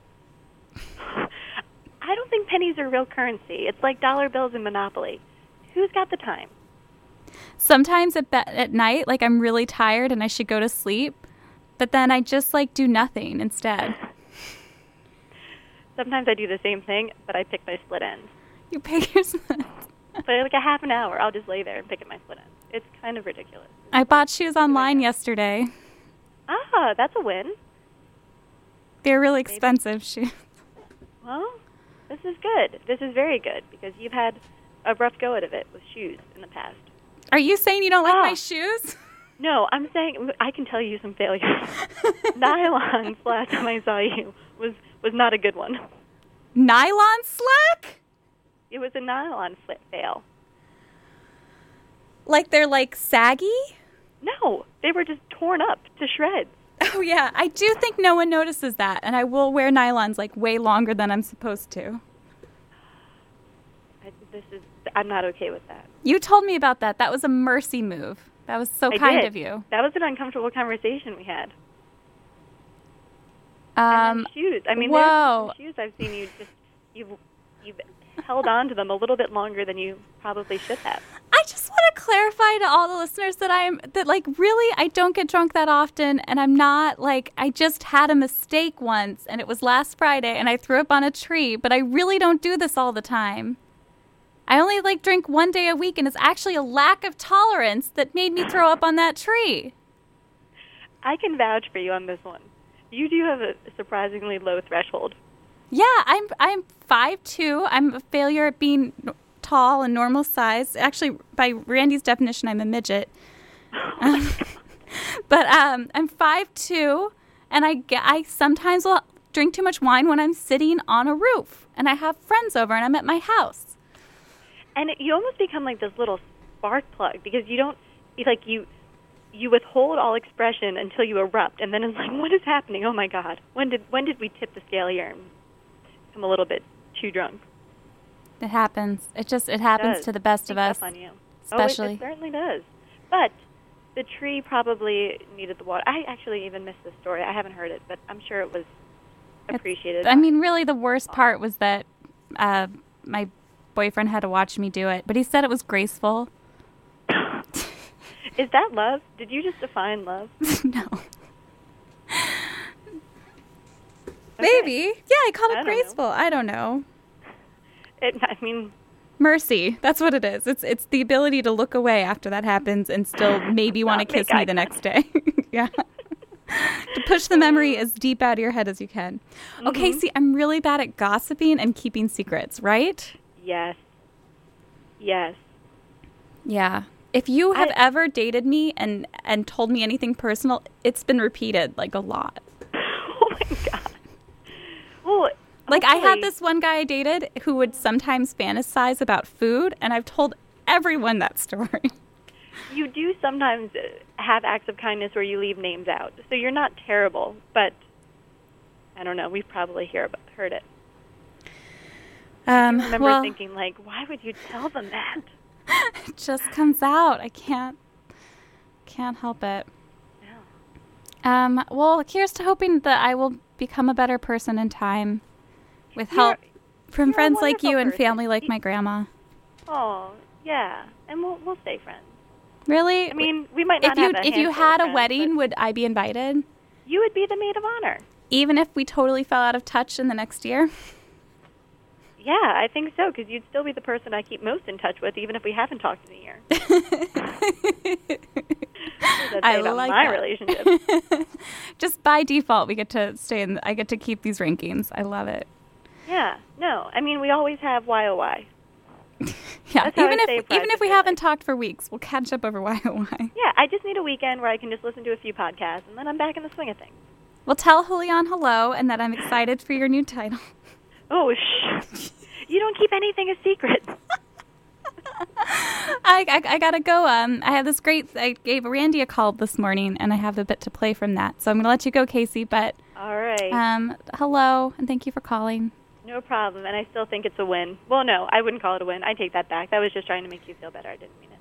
I don't think pennies are real currency. It's like dollar bills in Monopoly. Who's got the time? Sometimes at be- at night like I'm really tired and I should go to sleep, but then I just like do nothing instead. Sometimes I do the same thing, but I pick my split ends. You pick your split. For like a half an hour, I'll just lay there and pick at my split ends. It's kind of ridiculous. I bought shoes online yesterday. Ah, that's a win. They're really expensive shoes. Well, this is good. This is very good because you've had a rough go out of it with shoes in the past. Are you saying you don't like Ah. my shoes? No, I'm saying I can tell you some failures. Nylons last time I saw you was was not a good one. Nylon slack? It was a nylon flip fail. Like they're like saggy? No, they were just torn up to shreds. Oh yeah, I do think no one notices that, and I will wear nylons like way longer than I'm supposed to. I, this is I'm not okay with that. You told me about that. That was a mercy move. That was so I kind did. of you. That was an uncomfortable conversation we had. Um, and then shoes. I mean, whoa. there's some shoes I've seen you just you've you've held on to them a little bit longer than you probably should have. I just want to clarify to all the listeners that I'm that like really I don't get drunk that often, and I'm not like I just had a mistake once, and it was last Friday, and I threw up on a tree, but I really don't do this all the time. I only like drink one day a week, and it's actually a lack of tolerance that made me throw up on that tree. I can vouch for you on this one. You do have a surprisingly low threshold. Yeah, I'm I'm five two. I'm a failure at being tall and normal size. Actually, by Randy's definition, I'm a midget. Um, but um, I'm five two, and I get, I sometimes will drink too much wine when I'm sitting on a roof, and I have friends over, and I'm at my house. And it, you almost become like this little spark plug because you don't you, like you you withhold all expression until you erupt, and then it's like, what is happening? Oh my God! When did when did we tip the scale here? I'm a little bit too drunk. It happens. It just it happens It to the best of us. On you. Especially. Oh, it, it certainly does. But the tree probably needed the water. I actually even missed this story. I haven't heard it, but I'm sure it was appreciated. It's, I mean, really, the worst part was that uh, my boyfriend had to watch me do it, but he said it was graceful. Is that love? Did you just define love? No. Maybe. Yeah, I called it I don't graceful. know. I don't know. It, I mean, mercy. That's what it is. It's it's the ability to look away after that happens and still maybe want to kiss me the next day. Yeah. To push the memory as deep out of your head as you can. Mm-hmm. Okay, see, I'm really bad at gossiping and keeping secrets, right? Yes. Yes. Yeah. If you have I, ever dated me and, and told me anything personal, it's been repeated like a lot. Oh my God. Well, like I had this one guy I dated who would sometimes fantasize about food, and I've told everyone that story. You do sometimes have acts of kindness where you leave names out, so you're not terrible. But I don't know. We've probably hear about, heard it. Um, I remember well, thinking, like, why would you tell them that? It just comes out. I can't, can't help it. No. Um. Well, here's to hoping that I will become a better person in time, with You're- help from you're a friends like wonderful you and person. family like my grandma. Oh, yeah, and we'll we'll stay friends. Really? I mean, we might not if you have a if you handful of had a friends, wedding, would I be invited? You would be the maid of honor. Even if we totally fell out of touch in the next year? Yeah, I think so, because you'd still be the person I keep most in touch with, even if we haven't talked in a year. I like my that. relationship. Just by default, we get to stay in. I get to keep these rankings. I love it. Yeah, no, I mean, we always have Y O Y. Yeah, That's how even I if stay even if we practically. haven't talked for weeks, we'll catch up over Y O Y. Yeah, I just need a weekend where I can just listen to a few podcasts, and then I'm back in the swing of things. Well, tell Julian hello, and that I'm excited for your new title. Oh, shh. You don't keep anything a secret. I, I, I gotta go. Um, I have this great. I gave Randy a call this morning, and I have a bit to play from that. So I'm gonna let you go, Casey. But All right. um, hello, and thank you for calling. No problem, and I still think it's a win. Well, no, I wouldn't call it a win. I take that back. That was just trying to make you feel better. I didn't mean it.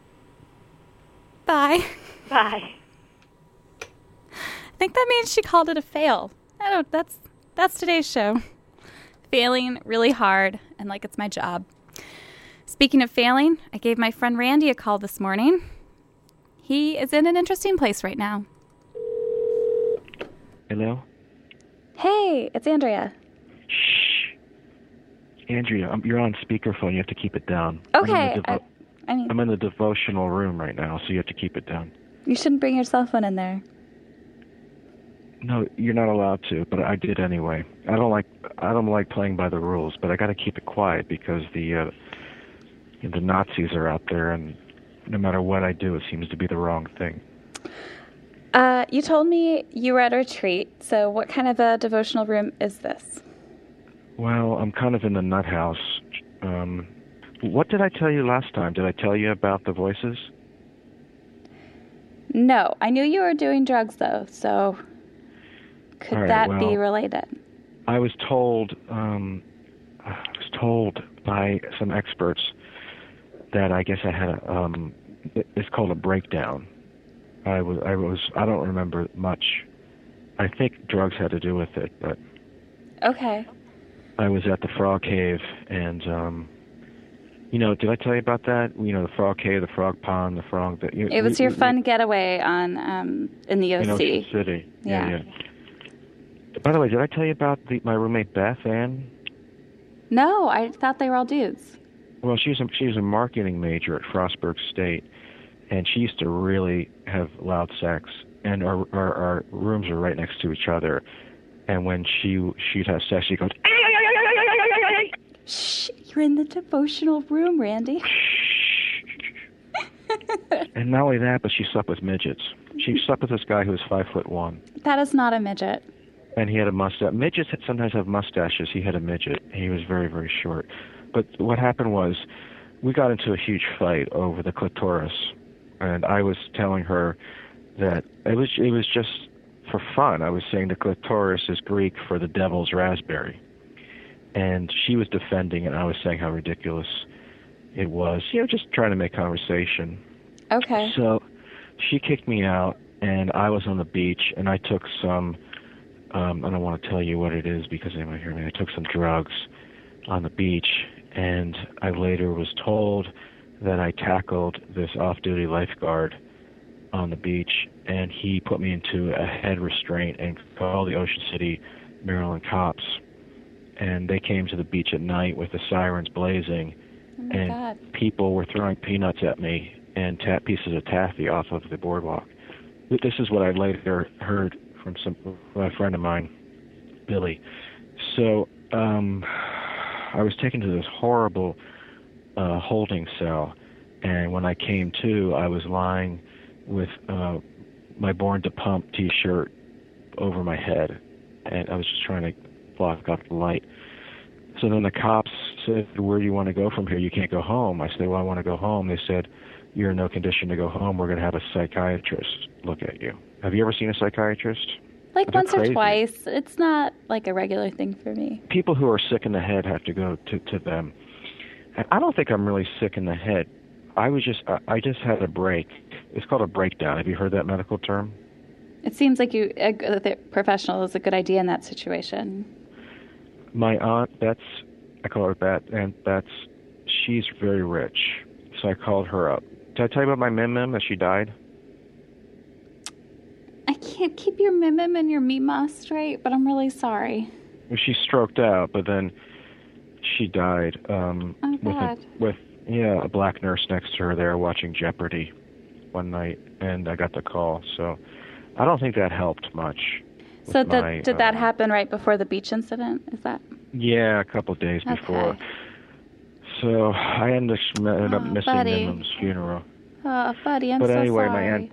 Bye. Bye. I think that means she called it a fail. I don't. That's that's today's show. Failing really hard, and like it's my job. Speaking of failing, I gave my friend Randy a call this morning. He is in an interesting place right now. Hello? Hey, it's Andrea. Andrea, um, you're on speakerphone. You have to keep it down. Okay, I'm in, the I, devo- I mean, I'm in the devotional room right now, so you have to keep it down. you shouldn't bring your cell phone in there. No, you're not allowed to, but I did anyway. I don't like I don't like playing by the rules, but I got to keep it quiet because the uh, the Nazis are out there, and no matter what I do, it seems to be the wrong thing. Uh, you told me you were at a retreat, so what kind of a devotional room is this? Well, I'm kind of in the nut house. Um, what did I tell you last time? Did I tell you about the voices? No, I knew you were doing drugs, though, so could All right, that well, be related? I was told, um, I was told by some experts that I guess I had a, um, it's called a breakdown. I was, I was, I don't remember much. I think drugs had to do with it, but Okay. I was at the Frog Cave, and um, you know, did I tell you about that? You know, the Frog Cave, the Frog Pond, the Frog. The, you, It was we, your we, fun getaway on um, in the O C. In Ocean City. Yeah. yeah, yeah. By the way, did I tell you about the, my roommate Beth Ann? No, I thought they were all dudes. Well, she's a, she's a marketing major at Frostburg State, and she used to really have loud sex. And our, our our rooms are right next to each other. And when she she'd have sex, she goes. Shh! You're in the devotional room, Randy. And not only that, but she slept with midgets. She slept with this guy who was five foot one. That is not a midget. And he had a mustache. Midgets sometimes have mustaches. He had a midget. He was very, very short. But what happened was, we got into a huge fight over the clitoris, and I was telling her that it was it was just for fun. I was saying the clitoris is Greek for the devil's raspberry, and she was defending it. And I was saying how ridiculous it was. You know, just trying to make conversation. Okay. So she kicked me out, and I was on the beach, and I took some. Um, I don't want to tell you what it is because they might hear me. I took some drugs on the beach, and I later was told that I tackled this off-duty lifeguard on the beach, and he put me into a head restraint and called the Ocean City, Maryland cops. And they came to the beach at night with the sirens blazing, oh my and God. people were throwing peanuts at me and ta- pieces of taffy off of the boardwalk. This is what I later heard from some a friend of mine, Billy. So um, I was taken to this horrible uh, holding cell, and when I came to, I was lying with uh, my Born to Pump T-shirt over my head, and I was just trying to block out the light. So then the cops said, "Where do you want to go from here? You can't go home." I said, "Well, I want to go home." They said, "You're in no condition to go home. We're going to have a psychiatrist look at you." Have you ever seen a psychiatrist? Like They're once crazy. or twice. It's not like a regular thing for me. People who are sick in the head have to go to, to them. And I don't think I'm really sick in the head. I was just, I, I just had a break. It's called a breakdown. Have you heard that medical term? It seems like you, a, the professional is a good idea in that situation. My aunt, Bets, I call her Bet, and Bets, she's very rich. So I called her up. Did I tell you about my Mim Mim that she died? I can't keep your Mim Mim and your Mima straight, but I'm really sorry. She stroked out, but then she died um, Oh, with, a, God. with yeah a black nurse next to her there watching Jeopardy one night, and I got the call. So I don't think that helped much. So with did, my, did that uh, happen right before the beach incident? Is that? Yeah, a couple of days Okay. before. So I ended up, ended up Oh, missing buddy. Mimim's funeral. Oh, buddy, I'm but so anyway, sorry. my aunt.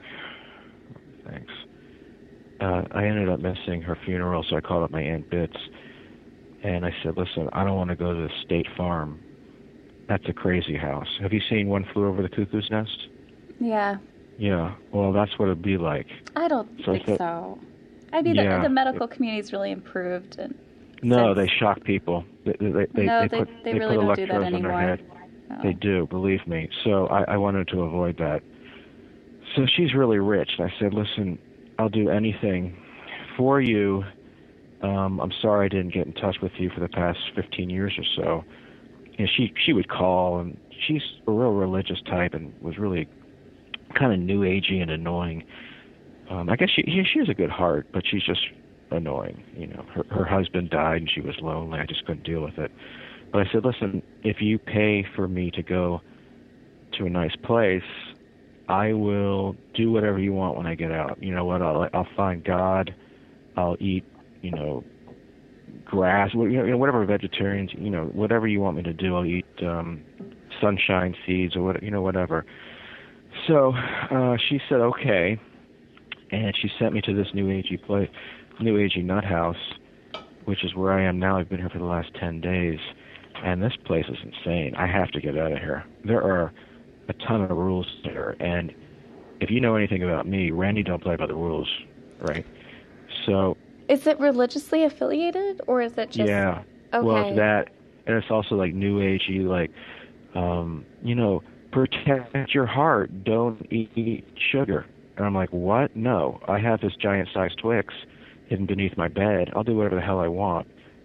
Thanks. Uh, I ended up missing her funeral, so I called up my Aunt Bits, and I said, "Listen, I don't want to go to the State Farm. That's a crazy house. Have you seen One Flew Over the Cuckoo's Nest?" Yeah, Yeah. Well, that's what it'd be like. I don't So I think said- so. I mean, Yeah. the, the medical community's really improved. And No, since- they shock people. They, they, they, No, they, they- put, they they really put don't do that electrodes in their anymore. head. No. They do, believe me. So I, I wanted to avoid that. So she's really rich. And I said, "Listen, I'll do anything for you. Um, I'm sorry I didn't get in touch with you for the past fifteen years or so." And she, she would call, and she's a real religious type and was really kind of new agey and annoying. Um, I guess she, she she has a good heart, but she's just annoying. You know, her her husband died and she was lonely. I just couldn't deal with it. But I said, "Listen, if you pay for me to go to a nice place, I will do whatever you want when I get out. You know what? I'll I'll find God. I'll eat, you know, grass. You know, whatever vegetarians. You know, whatever you want me to do. I'll eat um, sunshine seeds or what. You know, whatever." So uh, she said, "Okay," and she sent me to this new agey place, new agey nut house, which is where I am now. I've been here for the last ten days, and this place is insane. I have to get out of here. There are a ton of rules there, and if you know anything about me, Randy don't play by the rules, right? So Is it religiously affiliated, or is it just? yeah, Okay. well, it's that, and it's also like new agey, like um, you know, protect your heart. Don't eat, eat sugar. And I'm like, what? No, I have this giant-sized Twix hidden beneath my bed. I'll do whatever the hell I want.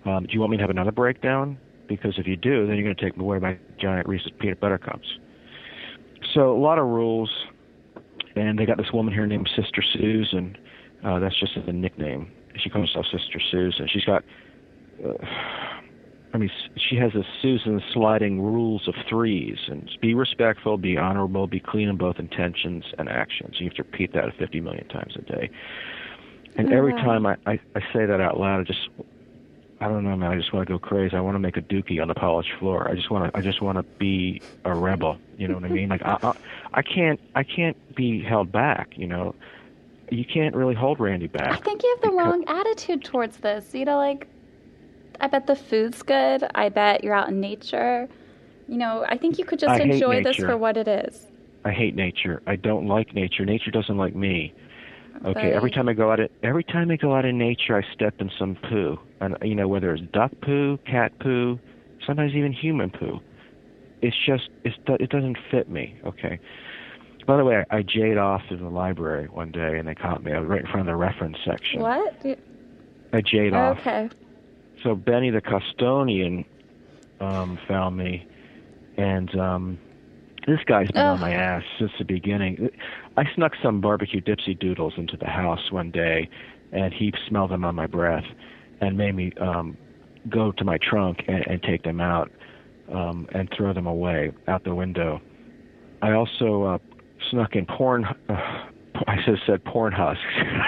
Um, do you want me to have another breakdown? Because if you do, then you're going to take away my giant Reese's peanut butter cups. So a lot of rules, and they got this woman here named Sister Susan. Uh, that's just a nickname. She calls herself Sister Susan. She's got, uh, I mean, she has a Susan sliding rules of threes, and be respectful, be honorable, be clean in both intentions and actions. You have to repeat that fifty million times a day. And Oh, every wow. time I, I, I say that out loud, I just, I don't know, man. I just want to go crazy. I want to make a dookie on the polished floor. I just want to, I just want to be a rebel. You know what I mean? Like I, I, I can't, I can't be held back. You know, you can't really hold Randy back. I think you have the wrong attitude towards this. You know, like, I bet the food's good. I bet you're out in nature. You know, I think you could just I hate enjoy this nature. for what it is. I hate nature. I don't like nature. Nature doesn't like me. Okay, Right. every time I go out, in, every time I go out in nature, I step in some poo, and you know whether it's duck poo, cat poo, sometimes even human poo. It's just it's, it doesn't fit me. Okay. By the way, I, I jayed off to the library one day, and they caught me. I was right in front of the reference section. What? You- I jayed off. Okay. So Benny the custodian um, found me, and um, this guy's been on my ass since the beginning. I snuck some barbecue dipsy doodles into the house one day, and he smelled them on my breath and made me um, go to my trunk and, and take them out um, and throw them away out the window. I also uh, snuck in porn. Uh, I just said porn husks.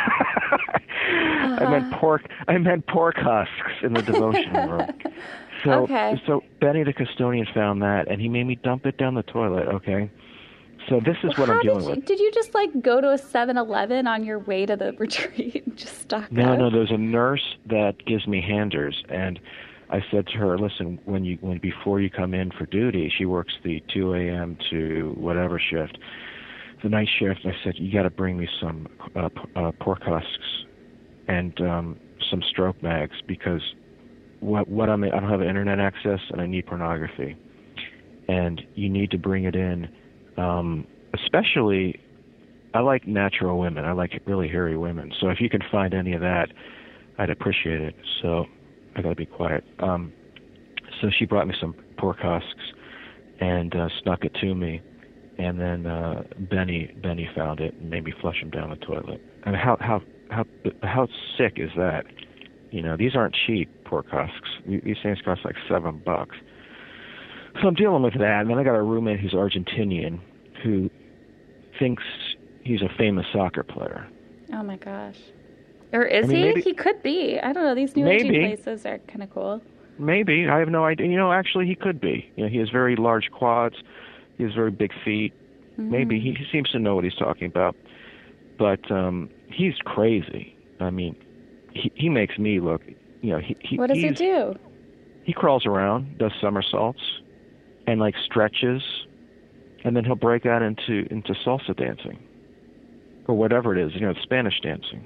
I meant pork. I meant pork husks in the devotion room. So, Okay. so Benny the custodian found that, and he made me dump it down the toilet. Okay. So this is what How I'm did dealing you, with. Did you just, like, go to a seven eleven on your way to the retreat and just stock No, up? no. There's a nurse that gives me handers, and I said to her, "Listen, when you when before you come in for duty, she works the two a.m. to whatever shift, the night shift." I said, "You got to bring me some uh, p- uh, pork husks and um, some stroke mags because what what I'm I don't have internet access and I need pornography, and you need to bring it in." Um, especially, I like natural women. I like really hairy women. So if you can find any of that, I'd appreciate it. So I gotta be quiet. Um, so she brought me some pork husks and uh, snuck it to me, and then uh, Benny Benny found it and made me flush them down the toilet. And how how how how sick is that? You know, these aren't cheap pork husks. These things cost like seven bucks. So I'm dealing with that, and then I got a roommate who's Argentinian who thinks he's a famous soccer player. Oh, my gosh. Or is I mean, he? maybe- He could be. I don't know. These new Maybe. aging places are kind of cool. Maybe. I have no idea. You know, actually, he could be. You know, he has very large quads. He has very big feet. Mm-hmm. Maybe. He, he seems to know what he's talking about. But um, he's crazy. I mean, he, he makes me look, you know, he, he What does he he's- do? He crawls around, does somersaults, and like stretches, and then he'll break out into into salsa dancing, or whatever it is, you know, Spanish dancing.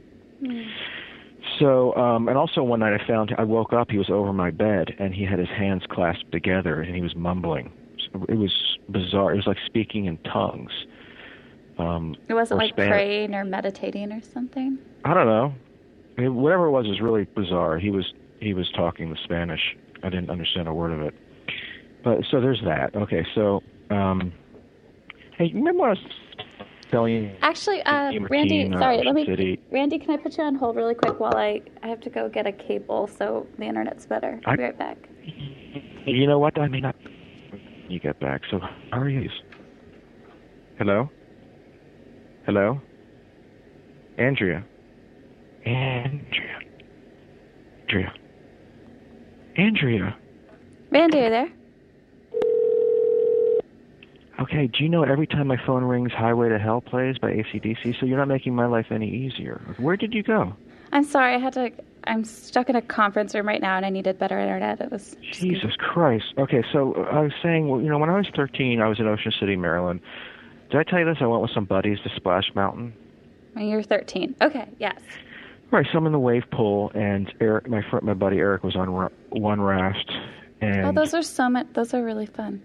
So, um, and also one night I found I woke up, he was over my bed, and he had his hands clasped together, and he was mumbling. It was bizarre. It was like speaking in tongues. Um, It wasn't or like Span- praying or meditating or something? I don't know. I mean, whatever it was was really bizarre. He was he was talking the Spanish. I didn't understand a word of it. But so there's that. Okay, so um, hey, remember when I was telling you? Actually, uh, Team Randy, Routine, uh, sorry, let Ocean me. City. Randy, can I put you on hold really quick while I I have to go get a cable so the internet's better. I'll be I- right back. You know what? I mean, I, you get back. So how are you? Hello. Hello. Andrea. Andrea. Andrea. Andrea. Randy, are you there? Okay, do you know every time my phone rings, Highway to Hell plays by A C D C? So you're not making my life any easier. Where did you go? I'm sorry, I had to. I'm stuck in a conference room right now, and I needed better internet. It was. Jesus Christ. Okay, so I was saying, well, you know, when I was thirteen, I was in Ocean City, Maryland. Did I tell you this? I went with some buddies to Splash Mountain. When you're thirteen. Okay. Yes. Right, so I'm in the wave pool, and Eric, my friend, my buddy Eric was on ra- one raft, and Oh, those are so much. Those are really fun.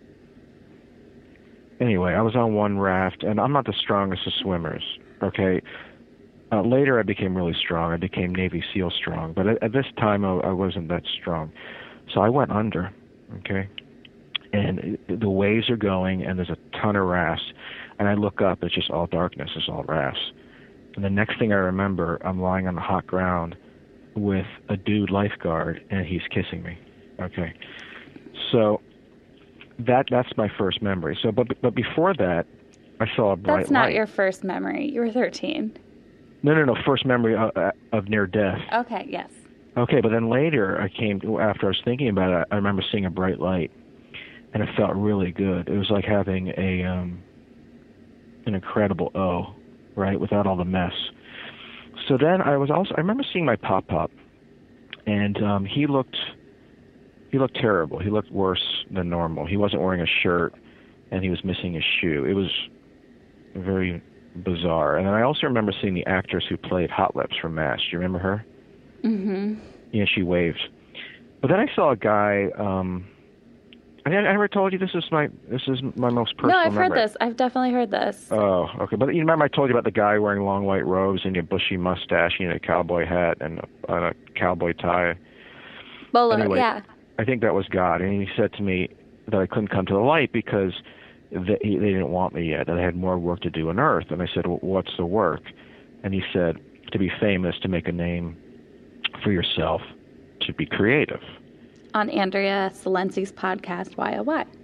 anyway, I was on one raft, and I'm not the strongest of swimmers, okay? Uh, later, I became really strong. I became Navy SEAL strong. But at, at this time, I, I wasn't that strong. So I went under, okay? And the waves are going, and there's a ton of rafts. And I look up, it's just all darkness, it's all rafts. And the next thing I remember, I'm lying on the hot ground with a dude lifeguard, and he's kissing me, okay? So that that's my first memory. So, but but before that, I saw a bright That's not light. your first memory. You were thirteen. No, no, no, first memory of, of near death. Okay, yes. Okay, but then later I came, after I was thinking about it, I remember seeing a bright light, and it felt really good. It was like having a um, an incredible O, right, without all the mess. So then I was also, I remember seeing my pop-pop, and um, he looked, he looked terrible. He looked worse than normal. He wasn't wearing a shirt, and he was missing his shoe. It was very bizarre. And then I also remember seeing the actress who played Hot Lips from MASH. Do you remember her? Mm-hmm. Yeah, she waved. But then I saw a guy. Um, I, I never told you this is my this is my most personal. No, I've memory. heard this. I've definitely heard this. Oh, okay. But you remember I told you about the guy wearing long white robes and a bushy mustache, and a cowboy hat and a, and a cowboy tie. Bolo, anyway, yeah. I think that was God, and he said to me that I couldn't come to the light because they, they didn't want me yet, that I had more work to do on Earth. And I said, well, what's the work? And he said, to be famous, to make a name for yourself, to be creative. On Andrea Silenzi's podcast, Y O Y.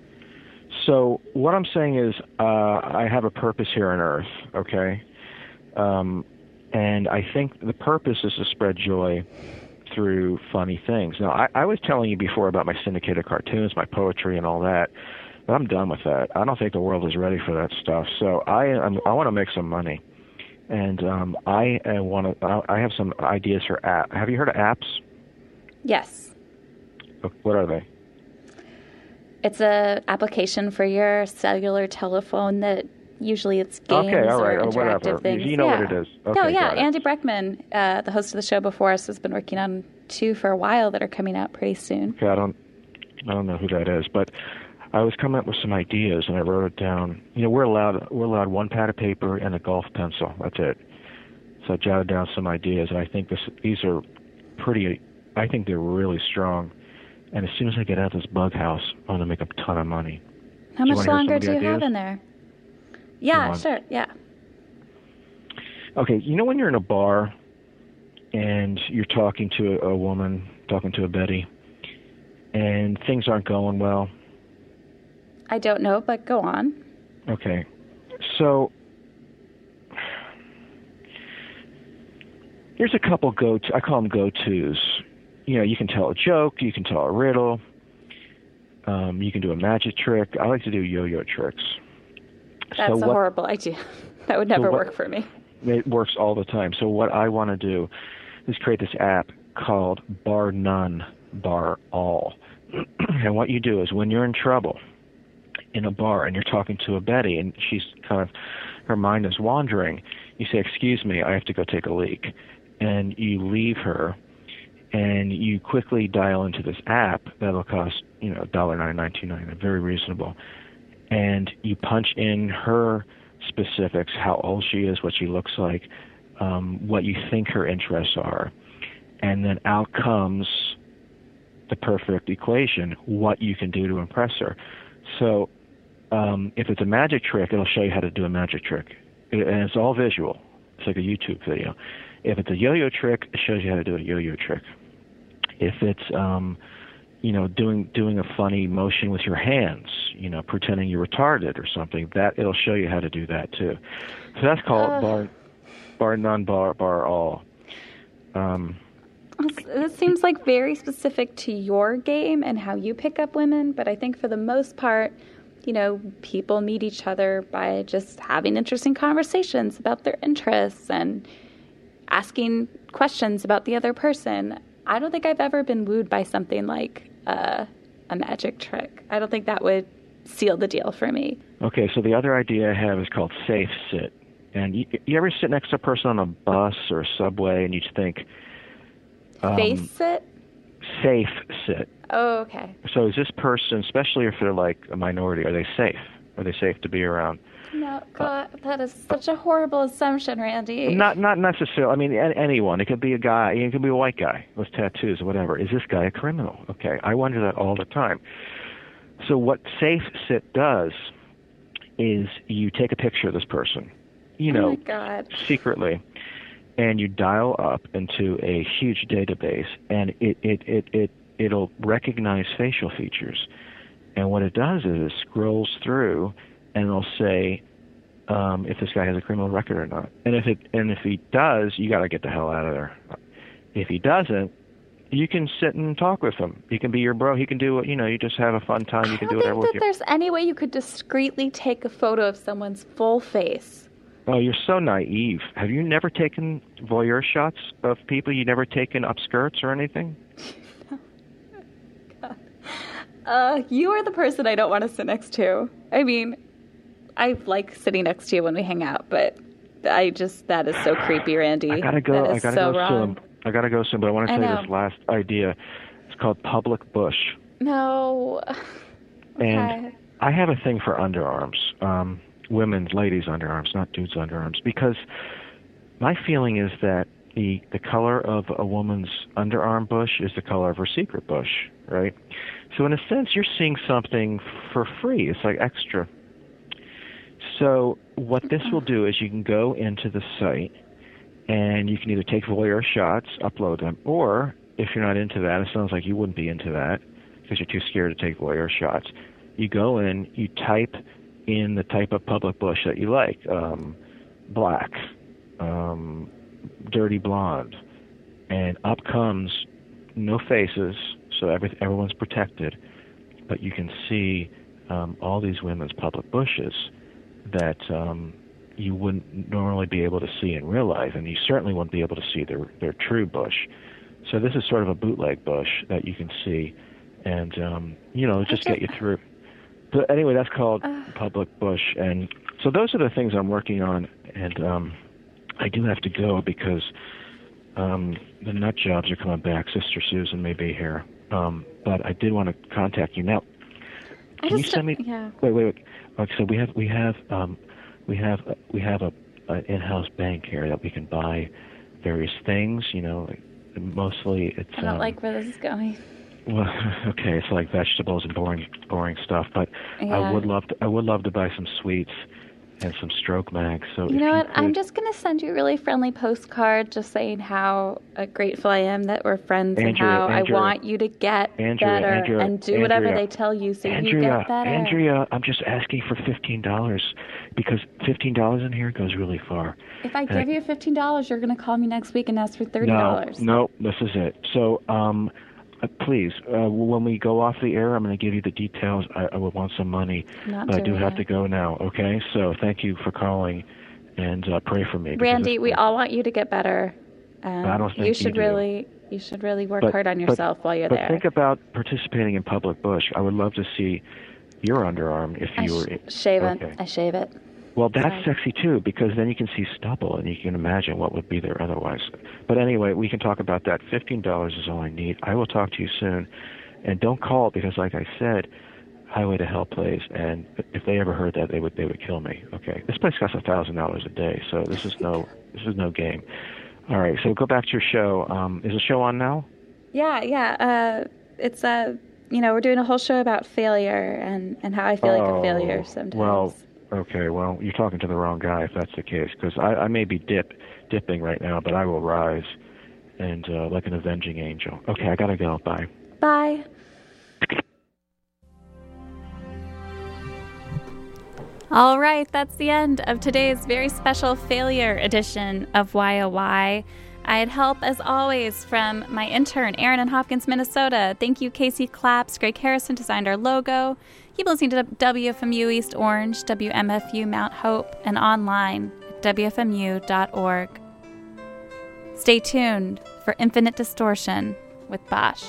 So what I'm saying is uh, I have a purpose here on Earth, okay? Um, and I think the purpose is to spread joy through funny things. Now, I, I was telling you before about my syndicated cartoons, my poetry and all that, but I'm done with that. I don't think the world is ready for that stuff. So I I'm, I want to make some money. And um, I uh, want to. I have some ideas for apps. Have you heard of apps? Yes. What are they? It's a application for your cellular telephone that usually it's games okay, all right, or or interactive whatever. things. You know yeah. what it is. Okay, no, yeah. got it. Andy Breckman, uh, the host of the show before us, has been working on two for a while that are coming out pretty soon. Okay, I don't, I don't know who that is, but I was coming up with some ideas and I wrote it down. You know, we're allowed we're allowed one pad of paper and a golf pencil. That's it. So I jotted down some ideas, and I think this these are pretty. I think they're really strong. And as soon as I get out of this bug house, I'm going to make a ton of money. How do much you longer hear some do of you the have ideas? in there? Yeah, Come on. sure, yeah. Okay, you know when you're in a bar and you're talking to a, a woman, talking to a Betty, and things aren't going well? I don't know, but go on. Okay, so here's a couple go-to, I call them go-tos. You know, you can tell a joke, you can tell a riddle, um, you can do a magic trick. I like to do yo-yo tricks. That's so a what, horrible idea. That would never so what, work for me. It works all the time. So what I want to do is create this app called Bar None, Bar All. And what you do is when you're in trouble in a bar and you're talking to a Betty and she's kind of, her mind is wandering, you say, excuse me, I have to go take a leak. And you leave her and you quickly dial into this app that'll cost, you know, one dollar and ninety-nine cents, two dollars and ninety-nine cents, very reasonable. And you punch in her specifics, how old she is, what she looks like, um, what you think her interests are. And then out comes the perfect equation, what you can do to impress her. So um, if it's a magic trick, it'll show you how to do a magic trick. And it's all visual. It's like a YouTube video. If it's a yo-yo trick, it shows you how to do a yo-yo trick. If it's, um, you know, doing doing a funny motion with your hands, you know, pretending you're retarded or something, that it'll show you how to do that too. So that's called Uh. bar, bar none, bar bar all. Um, This seems like very specific to your game and how you pick up women, but I think for the most part, you know, people meet each other by just having interesting conversations about their interests and asking questions about the other person. I don't think I've ever been wooed by something like uh, a magic trick. I don't think that would seal the deal for me. Okay, so the other idea I have is called safe sit. And you, you ever sit next to a person on a bus or a subway and you just think... Um, Face sit? Safe sit. Oh, okay. So is this person, especially if they're like a minority, are they safe? Are they safe to be around? No, God, that is such a horrible assumption, Randy. Not not necessarily. I mean, a- anyone. It could be a guy. It could be a white guy with tattoos or whatever. Is this guy a criminal? Okay, I wonder that all the time. So what Safe Sit does is you take a picture of this person, you know, oh my God. secretly, and you dial up into a huge database, and it it it it it'll recognize facial features. And what it does is it scrolls through, and it'll say um, if this guy has a criminal record or not. And if it and if he does, you got to get the hell out of there. If he doesn't, you can sit and talk with him. He can be your bro. He can do, you know, you just have a fun time. You can do whatever with I don't think that you. there's any way you could discreetly take a photo of someone's full face. Oh, you're so naive. Have you never taken voyeur shots of people? You never taken up skirts or anything? Uh, you are the person I don't want to sit next to. I mean, I like sitting next to you when we hang out, but I just, that is so creepy, Randy. I gotta go. That I is gotta so go wrong. soon. I gotta go soon, but I want to I tell you know. this last idea. It's called public bush. No. And Okay. I have a thing for underarms, um, women's, ladies' underarms, not dudes' underarms, because my feeling is that the the color of a woman's underarm bush is the color of her secret bush, right? So in a sense, you're seeing something for free. It's like extra. So what this will do is you can go into the site, and you can either take voyeur shots, upload them, or if you're not into that, it sounds like you wouldn't be into that because you're too scared to take voyeur shots. You go in, you type in the type of public bush that you like, um, black, um, dirty blonde, and up comes no faces, so every, everyone's protected, but you can see um, all these women's public bushes that um, you wouldn't normally be able to see in real life, and you certainly wouldn't be able to see their, their true bush. So this is sort of a bootleg bush that you can see, and, um, you know, just get you through. But anyway, that's called uh, public bush, and so those are the things I'm working on, and um, I do have to go because um, the nut jobs are coming back. Sister Susan may be here, um, but I did want to contact you now. I Can you just, send me? Yeah. Wait, wait, wait. Okay, so we have we have um, we have uh, we have a an in-house bank here that we can buy various things. You know, like, mostly it's. I don't um, like where this is going. Well, okay, it's like vegetables and boring, boring stuff. But Yeah. I would love to. I would love to buy some sweets and some stroke mags. So You if know you what? could- I'm just going to send you a really friendly postcard just saying how uh, grateful I am that we're friends and Andrea, how Andrea, I want you to get Andrea, better Andrea, and do whatever Andrea, they tell you so Andrea, you get better. Andrea, I'm just asking for fifteen dollars because fifteen dollars in here goes really far. If I And give you fifteen dollars, you're going to call me next week and ask for thirty No, dollars. no, this is it. So, um, uh, please, uh, when we go off the air, I'm going to give you the details. I, I would want some money, Not but I do doing have it. to go now. Okay, so thank you for calling, and uh, pray for me. because Randy, it's- we all want you to get better. Um, I don't think you you should do. really you should really work But- hard on but- yourself while you're but there. think about participating in public bush. I would love to see your underarm if I you sh- were. shave okay. it. I shave it. Well, that's Sorry. sexy too, because then you can see stubble and you can imagine what would be there otherwise. But anyway, we can talk about that. Fifteen dollars is all I need. I will talk to you soon, and don't call because, like I said, Highway to Hell plays, and if they ever heard that, they would they would kill me. Okay, this place costs a thousand dollars a day, so this is no this is no game. All right, so go back to your show. Um, is the show on now? Yeah, yeah. Uh, it's uh, you know, we're doing a whole show about failure and, and how I feel like a failure sometimes. Oh, Well, okay, well, you're talking to the wrong guy if that's the case, because I, I may be dip dipping right now, but I will rise and uh, like an avenging angel. Okay, I gotta go. Bye. Bye. All right, that's the end of today's very special failure edition of Y O Y. I had help, as always, from my intern, Aaron in Hopkins, Minnesota. Thank you, Casey Claps. Greg Harrison designed our logo. Keep listening to W F M U East Orange, W M F U Mount Hope, and online at W F M U dot org. Stay tuned for Infinite Distortion with Bosch.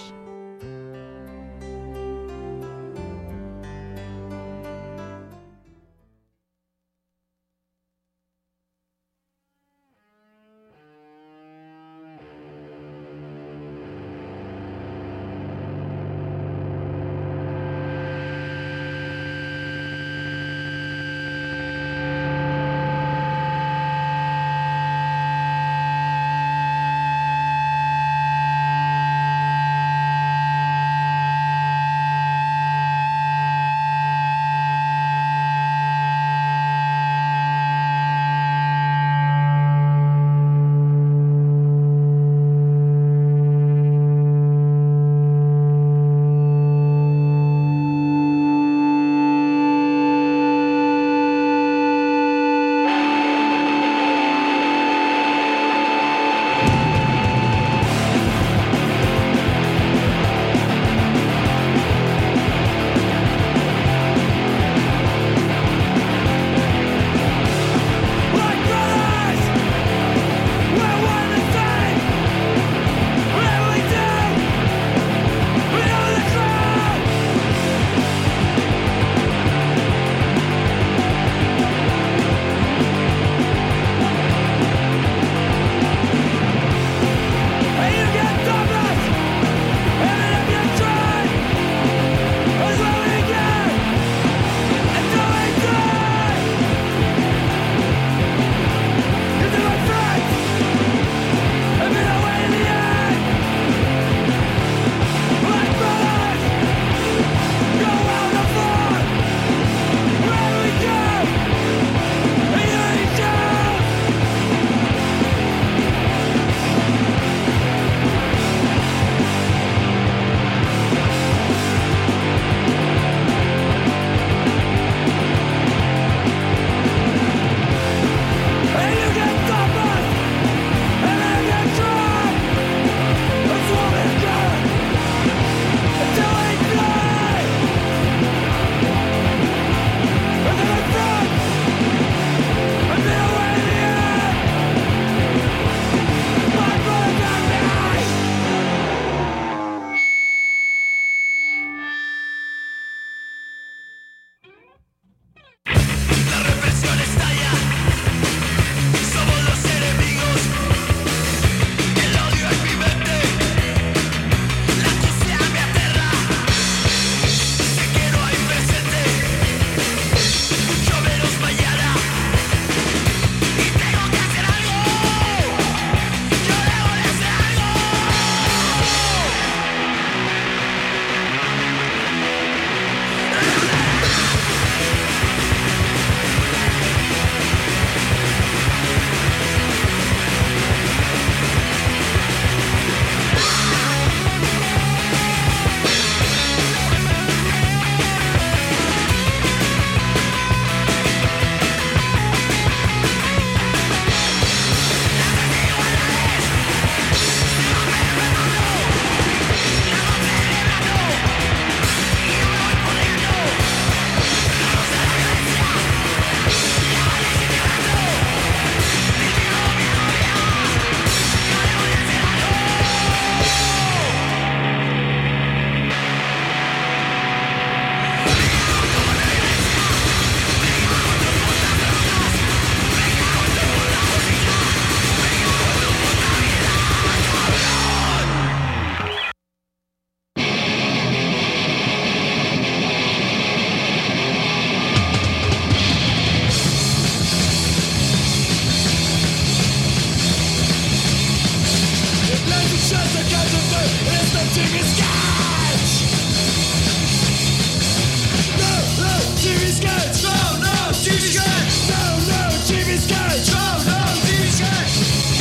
sketch. No, no T V sketch. No, no T V sketch.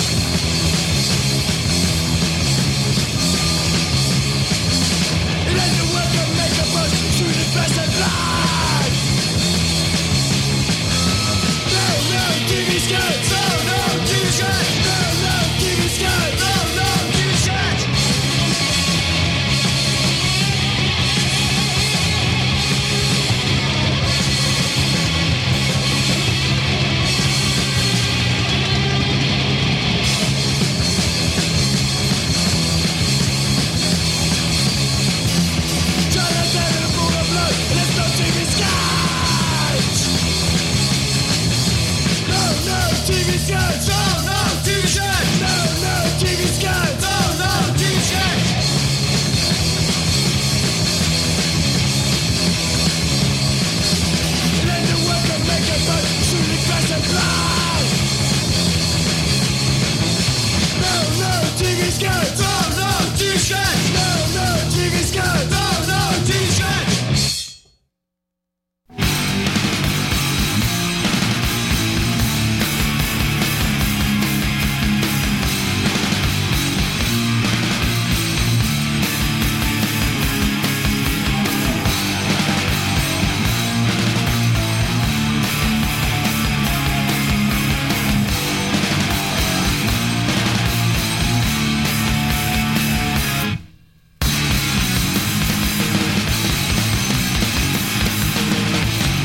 It ain't the work of make a buzz through the best of life. No, no T V sketch. No, no T V sketch. No, no T V sketch. No, no T V sketch. T V sketch!